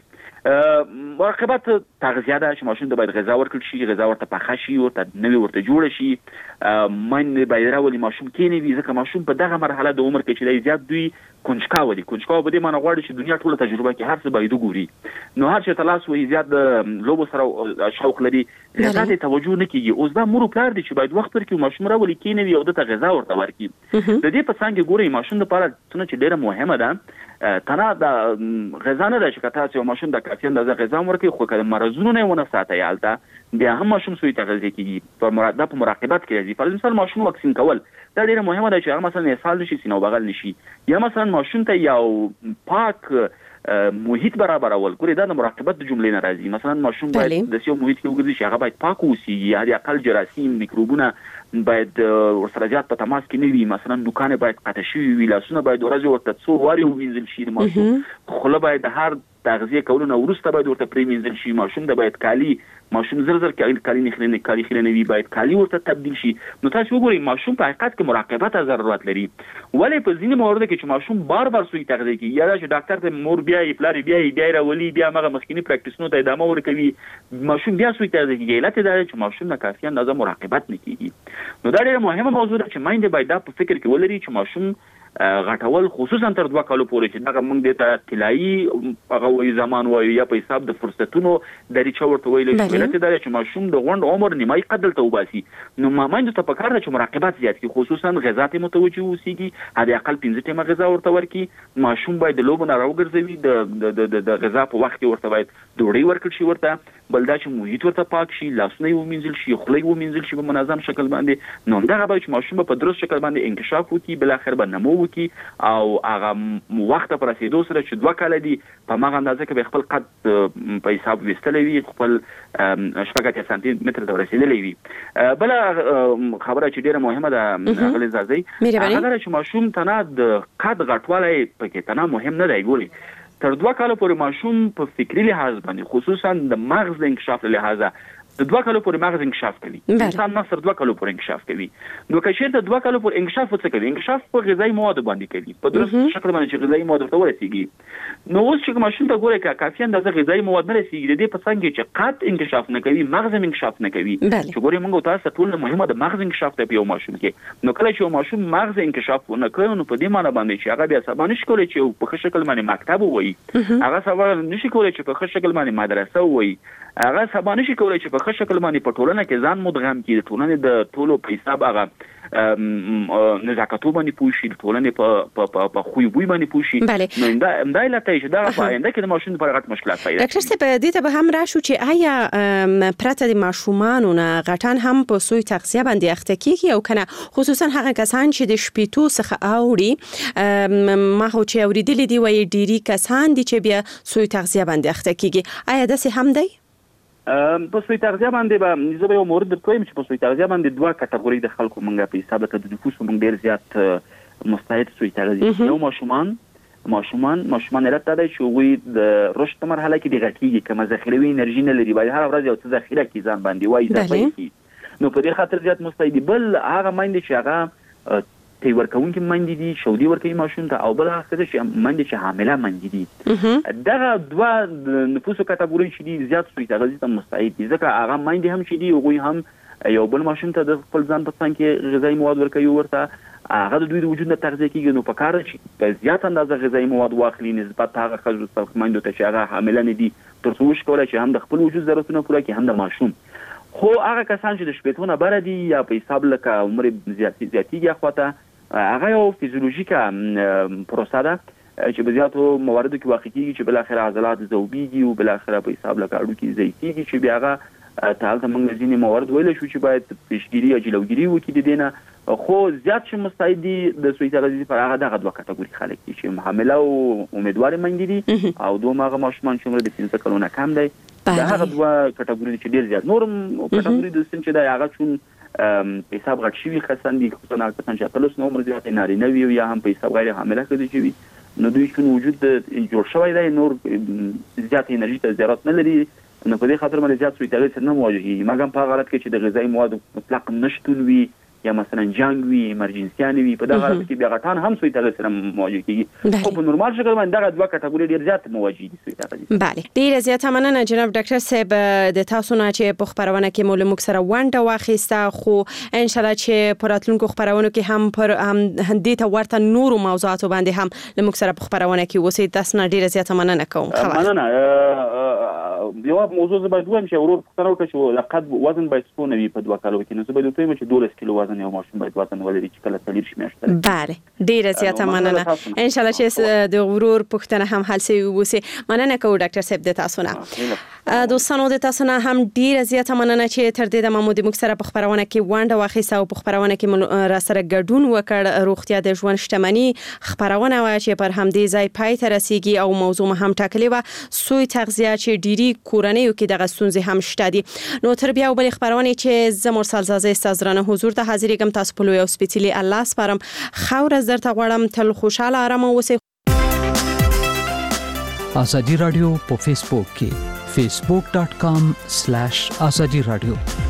مراقبت تغذیه ده چې ماشوم ته باید غذا ورکړل شي، غذا ورته پخه شي، ورته نوې ورته جوړه شي. من باید راولي ماشوم کېنوي ځکه ماشوم په دغه مرحله د عمر کې چې دی زیات دوی کنجکاوه دي. کنجکاوه په دې معنی غواړي چې دنیا ټوله تجربه کې هر څه باید وګوري. نو هر چې تلاس وایي زیات د لوبو سره شوق لري، غذا ته توجه نه کېږي. اوس دا مور پلار دي چې باید وخت ورکړي ماشوم راولي کېنوي او دته غذا ورته ورکړي. د دې په څنګ کې ګورئ ماشوم لپاره څه چې ډېره مهمه ده تنها د غذا نه ده چې که تاسو یو ماشوم د کافي اندازه غذا ورکړئ، خو که مرضونو نه یې ونه ساتئ هلته بیا هم ماشوم سوی تغذیه کېږي. دا په مراقبت کې راځي. پر مثال ماشوم واکسین کول دا ډېره مهمه ده چې هغه مثلا اسهال نشي، سینه بغل نشي، یا مثلا ماشوم ته یو پاک محیط برابرول. ګورئ دا د مراقبت د جملې نه راځي. مثلا ماشوم باید د یو محیط کې وګرځي چې هغه باید پاک اوسي، یا د اقل جراثیم میکروبونه باید ورسره زیات په تماس کې نه وي. مثلا نوکانې باید قطع شوي وي، لاسونه باید ورځې ورته څو وارې ووینځل شي. د ماشوم خوله باید د هر تغذیه کولو نه وروسته باید ورته پرېمینځل شي. ماشوم د باید کالي ماشوم زر زر کالي نه کالي خیرنه وي، باید کالي ورته تبدیل شي. نو تاسو وګورئ ماشوم په حقیقت کې مراقبت ضرورت لري. ولې په ځینې موارد کې چې ماشوم بار بار سوی تغذیه کوي، یا چې ډاکټر ته مور بیا یې پلار بیا یې بیا راولي، بیا هغه مخکینی پریکټیسونو ته ادامه ورکوي، ماشوم بیا سوی تغذیه کوي. علت دا چې ماشوم نه کافي اندازه مراقبت نه کوي. نو دا ډېره مهمه موضوع ده چې مایند باید دا په فکر کې ولري چې ماشوم غټول خصوصا تر دوه کالو پورې چې دغه موږ د ته طلایي هغه وایي زمان وایو یا په حساب د فرصتونو دریچه ورته ویلی شي. علت دا چې ماشوم د غونډ عمر نیمایي قد دلته وباسي. نو مایند ته پکار ده چې مراقبت زیات کړي، خصوصا غذا ته متوجه اوسېږي، حد اقل پنځه ټیمه غذا ورته ورکړي. ماشوم باید د لوبو نه راوګرځوي، د د غذا په وخت کې ورته باید ډوډۍ ورکړل شي، ورته بل دا چې محیط ورته پاک شي، لاسونه یې ومینځل شي، خوله یې ومینځل شي په منظم شکل باندې. نو همدغه به چې ماشوم په درست شکل باندې انکشاف وکړي، بالاخره به نمو وکړي او هغه وخت پر رسیدو سره چې دوه کاله دي په هغه اندازه کې به خپل قد په حساب وستلی وي، خپل شپږ اتیا سانتي متر ته رسیدلی وي. بل خبره چې ډیره مهمه ده غلې زازي هغه چې ماشوم تنه د قد غټوالی پکې تنه مهم نه دی. ګوري تر دوه کاله پورې ماشوم په فکری لحاظ باندې خصوصا د مغز د انکشاف لحاظه د دوه کالو پورې مغز انکشاف کوي. انسان مغز تر دوه کالو پورې انکشاف کوي. نو که چېرته دوه کالو پورې انکشاف وڅ کوي، انکشاف په غذایي موادو باندې کوي، په درست شکل باندې چې غذایي مواد ته ورسیږي. نو اوس چې ماشوم ته ګوري که کافي اندازه غذایي مواد نه رسیږي، د دې په څنګ کې چې قد انکشاف نه کوي، مغز انکشاف نه کوي. چې ګوري موږ تاسو ټول مهمه د مغز انکشاف ته په یو ماشوم کې. نو کله چې یو ماشوم مغز انکشاف نه کوي، نو په دې معنی باندې چې هغه بیا سبا نشي کولی چې په ښه شکل باندې مکتب ووایي، هغه سبا نشي کولی چې په ښه شکل باندې مدرسه ووایي، هغه سبا نشي کولی چې په ښه شکل باندې په ټولنه کې ځان مدغم کړي، د ټولنې د ټولو په حساب هغه نزاکتو باندې پوه شي، د ټولنې په په خوی بوی باندې پوه شي. نو همدا همدا علت دی چې دغه په آینده کې د ماشوم لپاره غټ مشکلات پیدا کوي. ډاکټر صاحب دې ته به هم راشو چې آیا پرته د ماشومانو نه غټان هم په سوی تغذیه باندې اخته کیږي او کنه، خصوصا هغه کسان چې د شپېتو څخه اوړي ما هو چې اوریدلې دی وایي ډیری کسان دي چې بیا سوی تغذیه باندې اخته کیږي. آیا داسې هم دی؟ په سوی تغذیه باندې به زه به یو مورد درکوم چې په سوی تغذیه باندې دوه کټګوري د خلکو مونږه په حساب کې د نفوس مونږ ډیر زیات مستعد سوی تغذیه. یو ماشومان ماشومان ماشومان علت دا دی چې هغوی د رشد په مرحله کې د غټېږي، که ذخیروي انرژي نه لري، باید هره ورځ یو څه ذخیره کړي ځان باندې، وایي اضافه کړي. نو په دې خاطر زیات مستعد. بل هغه میندې چې هغه تی ورکوونکي میندې دي، شودي ورکوي ماشوم ته، او بل هغه ښځه چې میندې چې حامله میندې دي. دغه دوه د نفوسو کټګورۍ چې دي زیات سوی تغذیې ته مستعد دي، ځکه هغه میندې هم چې دي هغوی هم یو بل ماشوم ته د خپل ځان په څنګ کې غذایي مواد ورکوي، ورته هغه د دوی د وجود نه تغذیه کېږي. نو په کار ده چې په زیات اندازه غذایي مواد واخلي نسبت هغه ښځو ته میندو ته چې هغه حامله نه دي، تر څو وشي کولی چې هم د خپل وجود ضرورتونه پوره کړي، هم د ماشوم. خو هغه کسان چې د شپېتو نه بره دي یا په حساب لکه عمر زیاتېږي اخواته، هغه یو فیزیولوژیکه پروسه ده چې په زیاتو مواردو کې واقع کېږي، چې بالاخره عضلات ذوبېږي او بالاخره په حساب لکه هډوکي ضعیفېږي، چې بیا هغه ته هلته موږ ځینې موارد ویلی شو چې باید پیشګیري یا جلوګیري وکړي د دې نه. خو زیات چې مستعد دي د سوی تغذیې پر هغه دغه دوه کټګوري خلک دي چې حامله او امیدوارې میندې دي، او دوم هغه ماشومان چې عمر د پنځه کلو نه کم دی دا هغه دوه کټګوري چې ډیر زیات نورم کټګوري د سن چې دا هغه چون په حساب غټ شوی خاصن دي خصوصا کسان چې پلوس نو عمر زیات نارینه وي یا هم په حساب غیر حامله کړي شي نو دوی چون وجود جوړ شوی دی نور زیات انرژي ته ضرورت نه لري نو په دې خاطر باندې زیات سوی تغیر سره نه مواجهي مګم په غلط کې چې د غذایی مواد مطلق نشټون وي یا مثلا جنگ وی ایمرجنسیان وی په دغه حالت کې بیا غټان هم سوی تغیر سره مواجه کیږي خو په نورمال شکل باندې دغه دوه کټګوري ډیر زیات مواجه دي سوی تغیر. بله ډیر زیات مننه جناب ډاکټر صاحب د تاسو نه چې په خبرونه کې مولموک سره ونده واخیسته خو ان شاء الله چې په راتلونکو خبرونو کې هم پر هم دې ته ورته نورو موضوعاتو باندې هم لموک سره په خبرونه کې وسی تاسو نه ډیر زیات مننه کوم. مننه یو موضوع زه باید وایم چې ورور پښتنو کې چې لقد وزن باید څونه وي په دوه کالو کې نو زه باید وایم چې دولس کیلو وزن یو ماشوم باید وزن ولري چې کله تلیر شي میاشته. بله ډیره زیاته مننه ان شاء الله چې د ورور پښتنه هم حل سي وسی. مننه کوم ډاکټر صاحب د تاسو نه. دوستانو د تاسو نه هم ډیره زیاته مننه چې تر دې د محمود مکسره په خبرونه کې ونده واخیسته او په خبرونه کې را سره ګډون وکړ. روغتیا د ژوند شتمنۍ خبرونه و چې پر همدې ځای پای ته رسیدي او موضوع هم ټاکلې و سوی تغذیه چې ډيري کورنۍ کې دغه ستونزې هم شته دي. نو تر بیا بل خبرونه چې زمور سالزازه استازرانه حضور ته حاضر کوم تاسو په لوی او سپیڅلي الله سپارم خور از درته غواړم تل خوشاله آرام اوسئ. آزادی رادیو په فیسبوک کې facebook dot com slash azadi radio